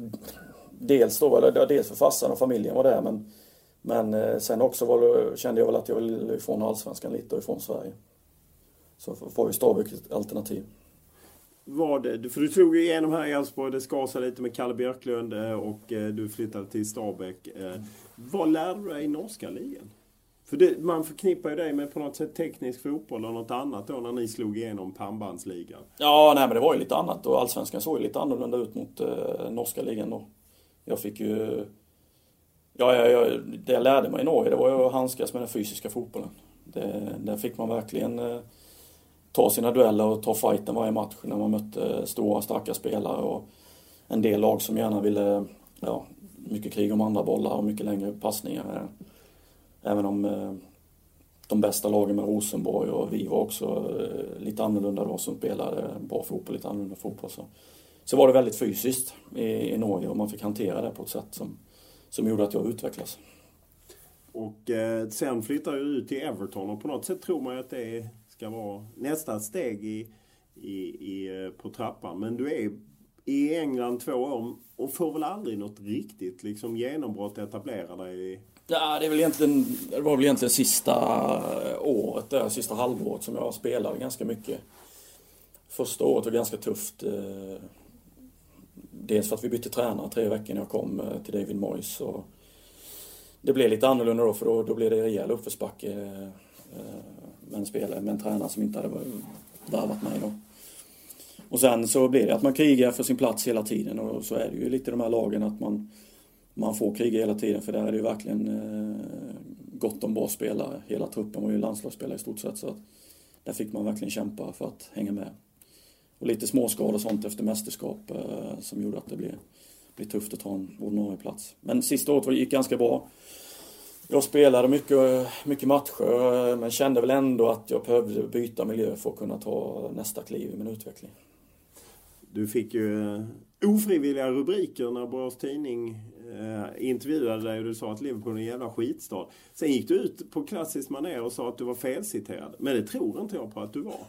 dels då, eller dels för farsan och familjen var där. Men, men eh, sen också var, kände jag väl att jag ville ifrån Allsvenskan lite och ifrån Sverige. Så får ju Stabäck ett alternativ. Var det, för du tog ju igenom här i Elfsborg, det skar sig lite med Kalle Björklund och du flyttade till Stabäck. Vad lärde du dig i norska ligan? För det, man förknippar ju dig med på något sätt teknisk fotboll och något annat då när ni slog igenom pannbandsligan. Ja, nej men det var ju lite annat och Allsvenskan såg ju lite annorlunda ut mot eh, norska ligan då. Jag fick ju... Ja, jag, jag, det jag lärde mig i Norge, det var ju att handskas med den fysiska fotbollen. Det, där fick man verkligen... Eh, ta sina dueller och ta fighten varje match när man mötte stora starka spelare och en del lag som gärna ville ja, mycket krig om andra bollar och mycket längre passningar. Även om eh, de bästa lagen med Rosenborg och vi var också eh, lite annorlunda då som spelade bra fotboll, lite annorlunda fotboll. Så, så var det väldigt fysiskt i, i Norge och man fick hantera det på ett sätt som, som gjorde att jag utvecklades. Och eh, sen flyttade du ut till Everton och på något sätt tror man ju att det är ska vara nästa steg i, i, i, på trappan. Men du är i England två år och får väl aldrig något riktigt liksom, genombrott etablera dig i... Ja, det, är väl egentligen, det var väl egentligen sista året, där, sista halvåret som jag spelade ganska mycket. Första året var ganska tufft. Dels för att vi bytte tränare tre veckor när jag kom till David Moyes. Och det blev lite annorlunda då, för då, då blev det rejäl uppförsbacke med en spelare, med en tränare som inte hade värvat mig då. Och sen så blir det att man krigar för sin plats hela tiden och så är det ju lite i de här lagen att man, man får kriga hela tiden för där är det ju verkligen eh, gott om bra spelare. Hela truppen var ju landslagsspelare i stort sett så att där fick man verkligen kämpa för att hänga med. Och lite småskador och sånt efter mästerskap eh, som gjorde att det blev, blev tufft att ta en ordinarie plats. Men sista året gick ganska bra. Jag spelade mycket, mycket matcher men kände väl ändå att jag behövde byta miljö för att kunna ta nästa kliv i min utveckling. Du fick ju ofrivilliga rubriker när Borås Tidning eh, intervjuade dig och du sa att Liverpool är en jävla skitstad. Sen gick du ut på klassisk manér och sa att du var felciterad. Men det tror inte jag på att du var.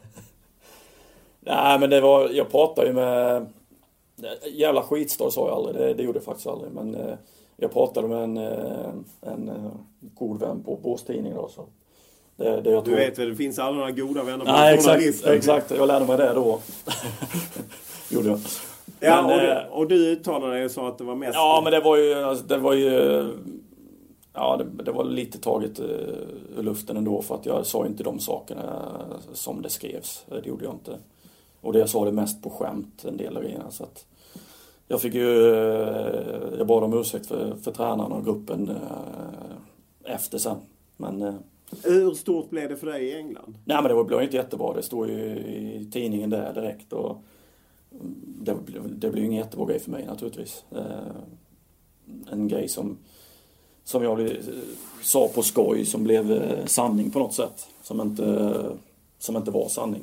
Nej, men det var, jag pratade ju med... Jävla skitstad sa jag aldrig, det, det gjorde jag faktiskt aldrig. Men eh, jag pratade med en, en, en god vän på Borås Tidning då. Så det, det jag du tror... vet väl, det finns alla några goda vänner på Nej, exakt, exakt, jag lärde mig det då. gjorde jag. Ja, men, och, du, och du uttalade dig och sa att det var mest... Ja, men det var ju... Alltså, det var ju ja, det, det var lite taget uh, ur luften ändå för att jag sa inte de sakerna som det skrevs. Det gjorde jag inte. Och det jag sa det mest på skämt en del av grejerna. Så att jag fick ju... Uh, jag bad om ursäkt för, för tränarna och gruppen uh, efter sen. Men... Uh, Hur stort blev det för dig i England? Nej, men det blev inte jättebra. Det stod ju i tidningen där direkt och det, det blev ingen jättebra grej för mig naturligtvis. En grej som, som jag sa på skoj som blev sanning på något sätt. Som inte, som inte var sanning.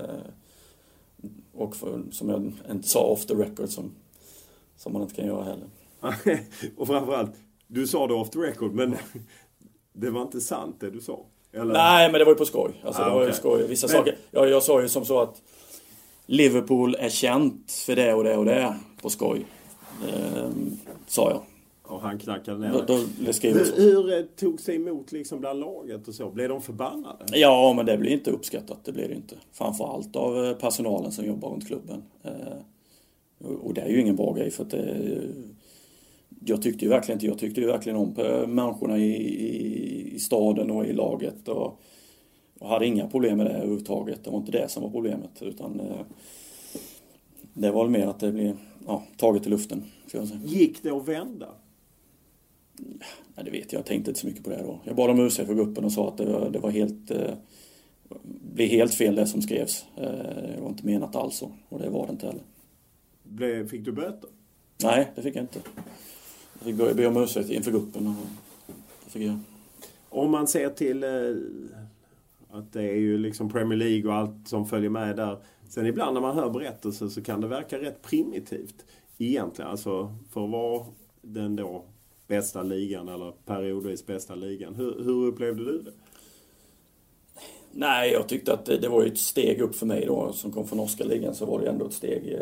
Och för, som jag inte sa off the record som, som man inte kan göra heller. Och framförallt, du sa det off the record men... Det var inte sant det du sa? Eller? Nej, men det var ju på skoj. Alltså, ah, det var okay. ju skoj. Vissa men... saker. Jag, jag sa ju som så att Liverpool är känt för det och det och det på skoj. Ehm, sa jag. Och han knackade ner. Då, då, det hur, hur tog sig emot liksom bland laget och så? Blev de förbannade? Ja, men det blir inte uppskattat. Det blir det inte. Framförallt av personalen som jobbar runt klubben. Ehm, och det är ju ingen bra grej för att det... Jag tyckte ju verkligen inte, jag tyckte ju verkligen om människorna i, i, i staden och i laget och, och hade inga problem med det överhuvudtaget. Det var inte det som var problemet utan eh, det var väl mer att det blev ja, taget i luften. Ska jag säga. Gick det att vända? Nej, det vet jag, jag tänkte inte så mycket på det då. Jag bad om ursäkt för gruppen och sa att det var, det var helt, eh, blev helt fel det som skrevs. Eh, det var inte menat alls så, och det var det inte heller. Blev, fick du böter? Nej, det fick jag inte. Jag fick be om ursäkt inför gruppen. Och det fick jag. Om man ser till eh, att det är ju liksom Premier League och allt som följer med där. Sen ibland när man hör berättelser så kan det verka rätt primitivt egentligen. Alltså för att vara den då bästa ligan eller periodvis bästa ligan. Hur, hur upplevde du det? Nej, jag tyckte att det, det var ett steg upp för mig då som kom från norska ligan, så var det ändå ett steg i,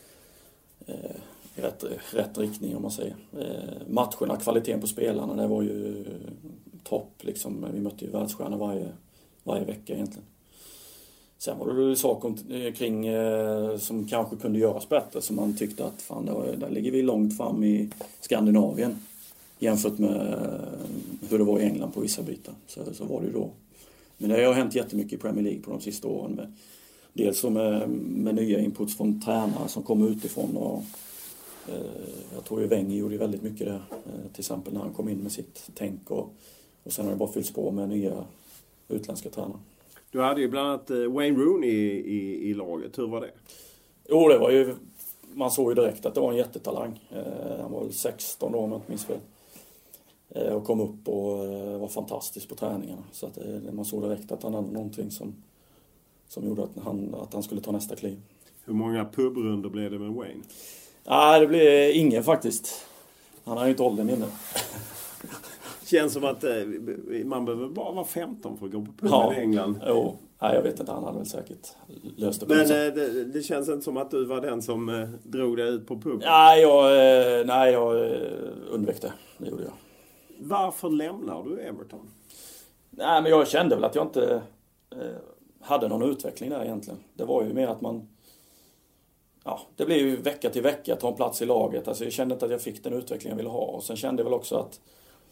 eh, i rätt, rätt riktning om man säger. Eh, matcherna, kvaliteten på spelarna, det var ju topp liksom. Vi mötte ju världsstjärnor varje, varje vecka egentligen. Sen var det saker kring eh, som kanske kunde göras bättre, som man tyckte att fan, där, där ligger vi långt fram i Skandinavien jämfört med eh, hur det var i England på vissa bitar. Så, så var det ju då. Men det har hänt jättemycket i Premier League på de sista åren. Med, dels med, med nya inputs från tränare som kommer utifrån. Och, eh, jag tror ju Wenger gjorde väldigt mycket där. Eh, till exempel när han kom in med sitt tänk. Och, och sen har det bara fyllts på med nya utländska tränare. Du hade ju bland annat Wayne Rooney i, i, i laget. Hur var det? Jo, det var ju... Man såg ju direkt att det var en jättetalang. Eh, han var väl sexton då om jag inte minns fel. Och kom upp och var fantastisk på träningarna. Så att det, man såg direkt att han hade någonting som, som gjorde att han, att han skulle ta nästa kliv. Hur många pubrunder blev det med Wayne? Nej, det blev ingen faktiskt. Han har ju inte åldern inne. Känns som att eh, man behöver bara vara femton för att gå på pub ja. i England. Jo, nej, jag vet inte. Han hade väl säkert löst det på. Men eh, det, det känns inte som att du var den som eh, drog dig ut på pub. Nej, jag, eh, nej, jag eh, undvek det. Det gjorde jag. Varför lämnar du Everton? Nej, men jag kände väl att jag inte eh, hade någon utveckling där egentligen. Det var ju mer att man... Ja, det blev ju vecka till vecka, ta en plats i laget. Alltså jag kände inte att jag fick den utveckling jag ville ha. Och sen kände jag väl också att,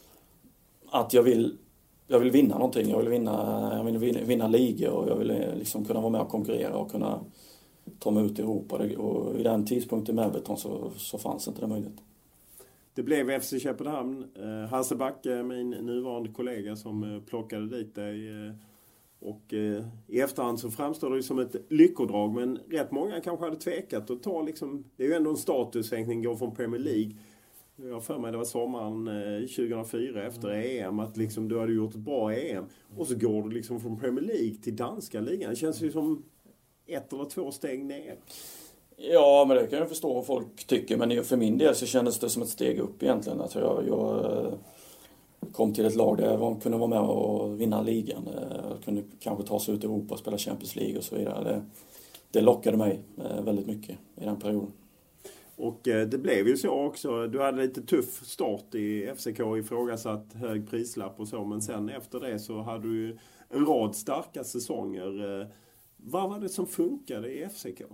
att jag vill... Jag vill vinna någonting. Jag vill vinna, jag vill vinna, vinna ligor och jag vill liksom kunna vara med och konkurrera och kunna ta mig ut i Europa. Och i den tidpunkten med Everton så, så fanns inte det möjligt. Det blev F C Köpenhamn. Eh, Hasse Backe, min nuvarande kollega, som eh, plockade dit dig. Eh, och eh, i efterhand så framstår det som ett lyckodrag. Men rätt många kanske hade tvekat att ta liksom... Det är ju ändå en statussänkning, gå från Premier League. Jag för mig det var sommaren eh, tjugohundrafyra efter E M. Att liksom du hade gjort ett bra E M. Och så går du liksom från Premier League till danska ligan. Det känns ju som ett eller två steg ner. Ja, men det kan jag förstå vad folk tycker. Men för min del så kändes det som ett steg upp egentligen. Att jag, jag kom till ett lag där jag kunde vara med och vinna ligan. Jag kunde kanske ta sig ut i Europa och spela Champions League och så vidare. Det, det lockade mig väldigt mycket i den perioden. Och det blev ju så också. Du hade lite tuff start i F C K, ifrågasatt hög prislapp och så. Men sen efter det så hade du ju en rad starka säsonger. Vad var det som funkade i F C K?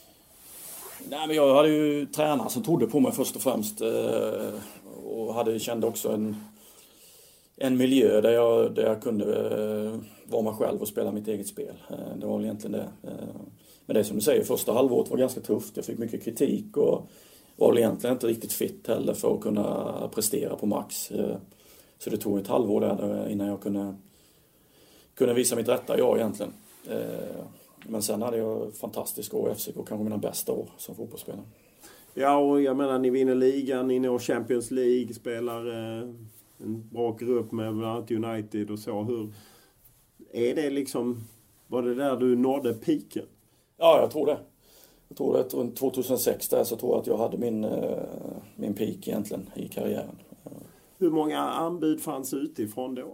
Nej, men jag hade ju tränare som trodde på mig först och främst. Och hade, kände också en, en miljö där jag, där jag kunde vara mig själv och spela mitt eget spel. Det var väl egentligen det. Men det som du säger, första halvåret var ganska tufft. Jag fick mycket kritik och var väl egentligen inte riktigt fit heller för att kunna prestera på max. Så det tog ett halvår där innan jag kunde, kunde visa mitt rätta jag egentligen. Men sen hade jag fantastiskt år i F C K, kanske mina bästa år som fotbollsspelare. Ja, och jag menar, ni vinner ligan, ni når Champions League, spelar eh, en bra grupp med bland annat United och så. Hur är det liksom, var det där du nådde piken? Ja, jag tror det. Jag tror det, runt tjugohundrasex där så tror jag att jag hade min, eh, min peak egentligen i karriären. Hur många anbud fanns utifrån då?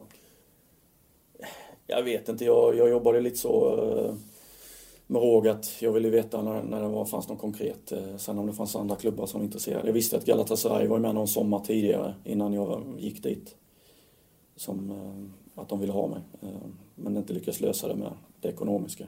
Jag vet inte, jag, jag jobbade lite så... Eh, med råg att jag ville veta när, när det var, fanns något konkret. Sen om det fanns andra klubbar som var intresserade. Jag visste att Galatasaray var med någon sommar tidigare innan jag gick dit. Som att de ville ha mig. Men inte lyckades lösa det med det ekonomiska.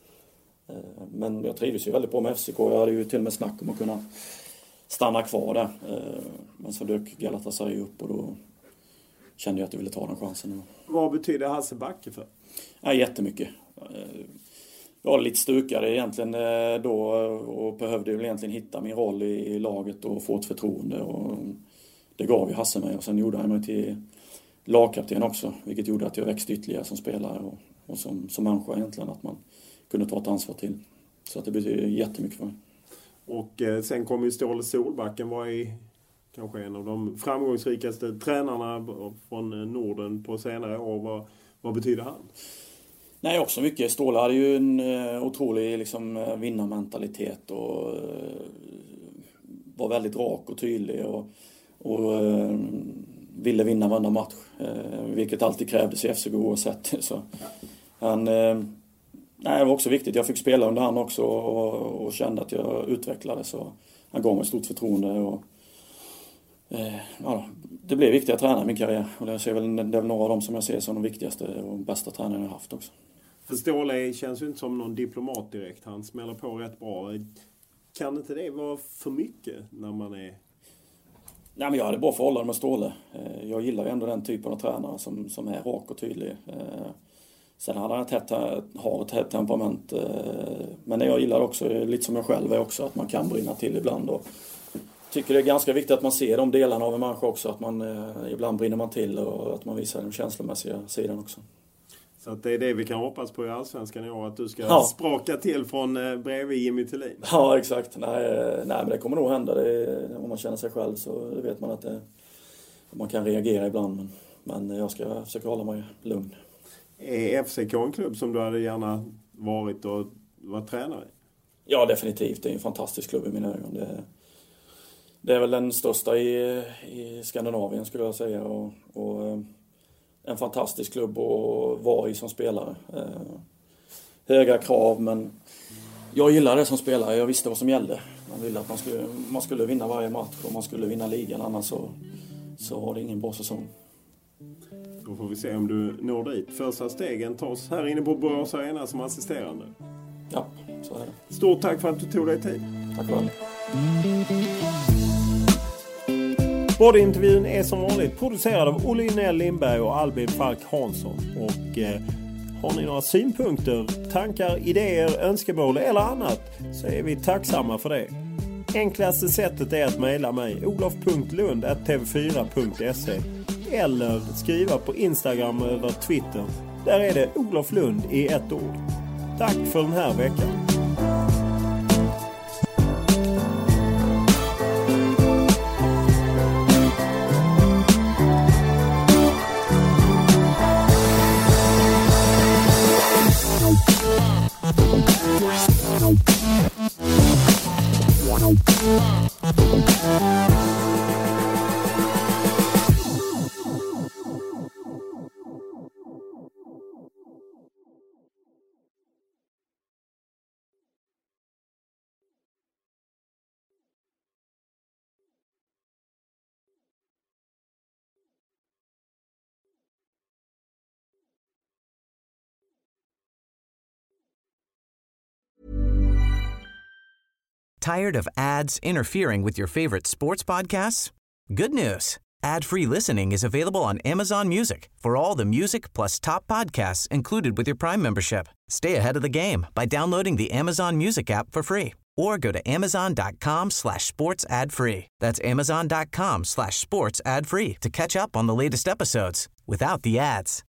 Men jag trivdes ju väldigt bra med F C K. Jag hade ju till och med snack om att kunna stanna kvar där. Men så dök Galatasaray upp och då kände jag att jag ville ta den chansen. Vad betyder Hasse Backe för? Ja, jättemycket. Jag var lite stukare egentligen då och behövde väl egentligen hitta min roll i laget och få ett förtroende. Och det gav ju Hasse mig och sen gjorde han mig till lagkapten också. Vilket gjorde att jag växte ytterligare som spelare och, och som, som människa egentligen. Att man kunde ta ett ansvar till. Så att det betyder jättemycket för mig. Och eh, sen kom ju Ståle Solbacken, var i kanske en av de framgångsrikaste tränarna från Norden på senare år. Vad, vad betyder han? Nej, också mycket. Ståle hade ju en uh, otrolig liksom, vinnarmentalitet och uh, var väldigt rak och tydlig. Och och eh, ville vinna varenda match. Eh, vilket alltid krävdes i F C G oavsett. Så han, eh, nej, det var också viktigt. Jag fick spela under han också och, och kände att jag utvecklades. Så han gav mig stort förtroende. Och, eh, ja, det blev viktiga tränare i min karriär. Och det är väl, det är väl några av dem som jag ser som de viktigaste och bästa tränarna jag har haft också. För Ståhle känns ju inte som någon diplomat direkt. Han smäller på rätt bra. Kan inte det vara för mycket när man är... Nej, men jag hade bra förhållande med Ståhle. Jag gillar ändå den typen av tränare som, som är rak och tydlig. Sen hade han ett hett, har ett hett temperament. Men jag gillar också, lite som jag själv är också, att man kan brinna till ibland. Och tycker det är ganska viktigt att man ser de delarna av en människa också. Att man, ibland brinner man till och att man visar den känslomässiga sidan också. Så att det är det vi kan hoppas på i Allsvenskan i år, att du ska ja. spraka till från eh, bredvid Jimmy Tillin. Ja, exakt. Nej, nej, men det kommer nog hända. Det är, om man känner sig själv så vet man att det, man kan reagera ibland. Men, men jag ska försöka hålla mig lugn. Är F C K en klubb som du hade gärna varit och varit tränare i? Ja, definitivt. Det är en fantastisk klubb i mina ögon. Det, det är väl den största i, i Skandinavien skulle jag säga. Och... och en fantastisk klubb att vara i som spelare. Eh, höga krav, men jag gillade det som spelare. Jag visste vad som gällde. Man ville att man skulle, man skulle vinna varje match och man skulle vinna ligan. Annars så, så var det ingen bra säsong. Då får vi se om du når dit. Första stegen tas här inne på Borås Arena som assisterande. Ja, så är det. Stort tack för att du tog dig tid. Tack själv. Poddintervjun är som vanligt producerad av Olle Ynell Lindberg och Albin Falk Hansson. Och eh, har ni några synpunkter, tankar, idéer, önskemål eller annat så är vi tacksamma för det. Enklaste sättet är att mejla mig olof punkt lund at t v fyra punkt se eller skriva på Instagram eller Twitter. Där är det Olof Lund i ett ord. Tack för den här veckan. Tired of ads interfering with your favorite sports podcasts? Good news. Ad-free listening is available on Amazon Music for all the music plus top podcasts included with your Prime membership. Stay ahead of the game by downloading the Amazon Music app for free or go to amazon.com slash sports ad free. That's amazon.com slash sports ad free to catch up on the latest episodes without the ads.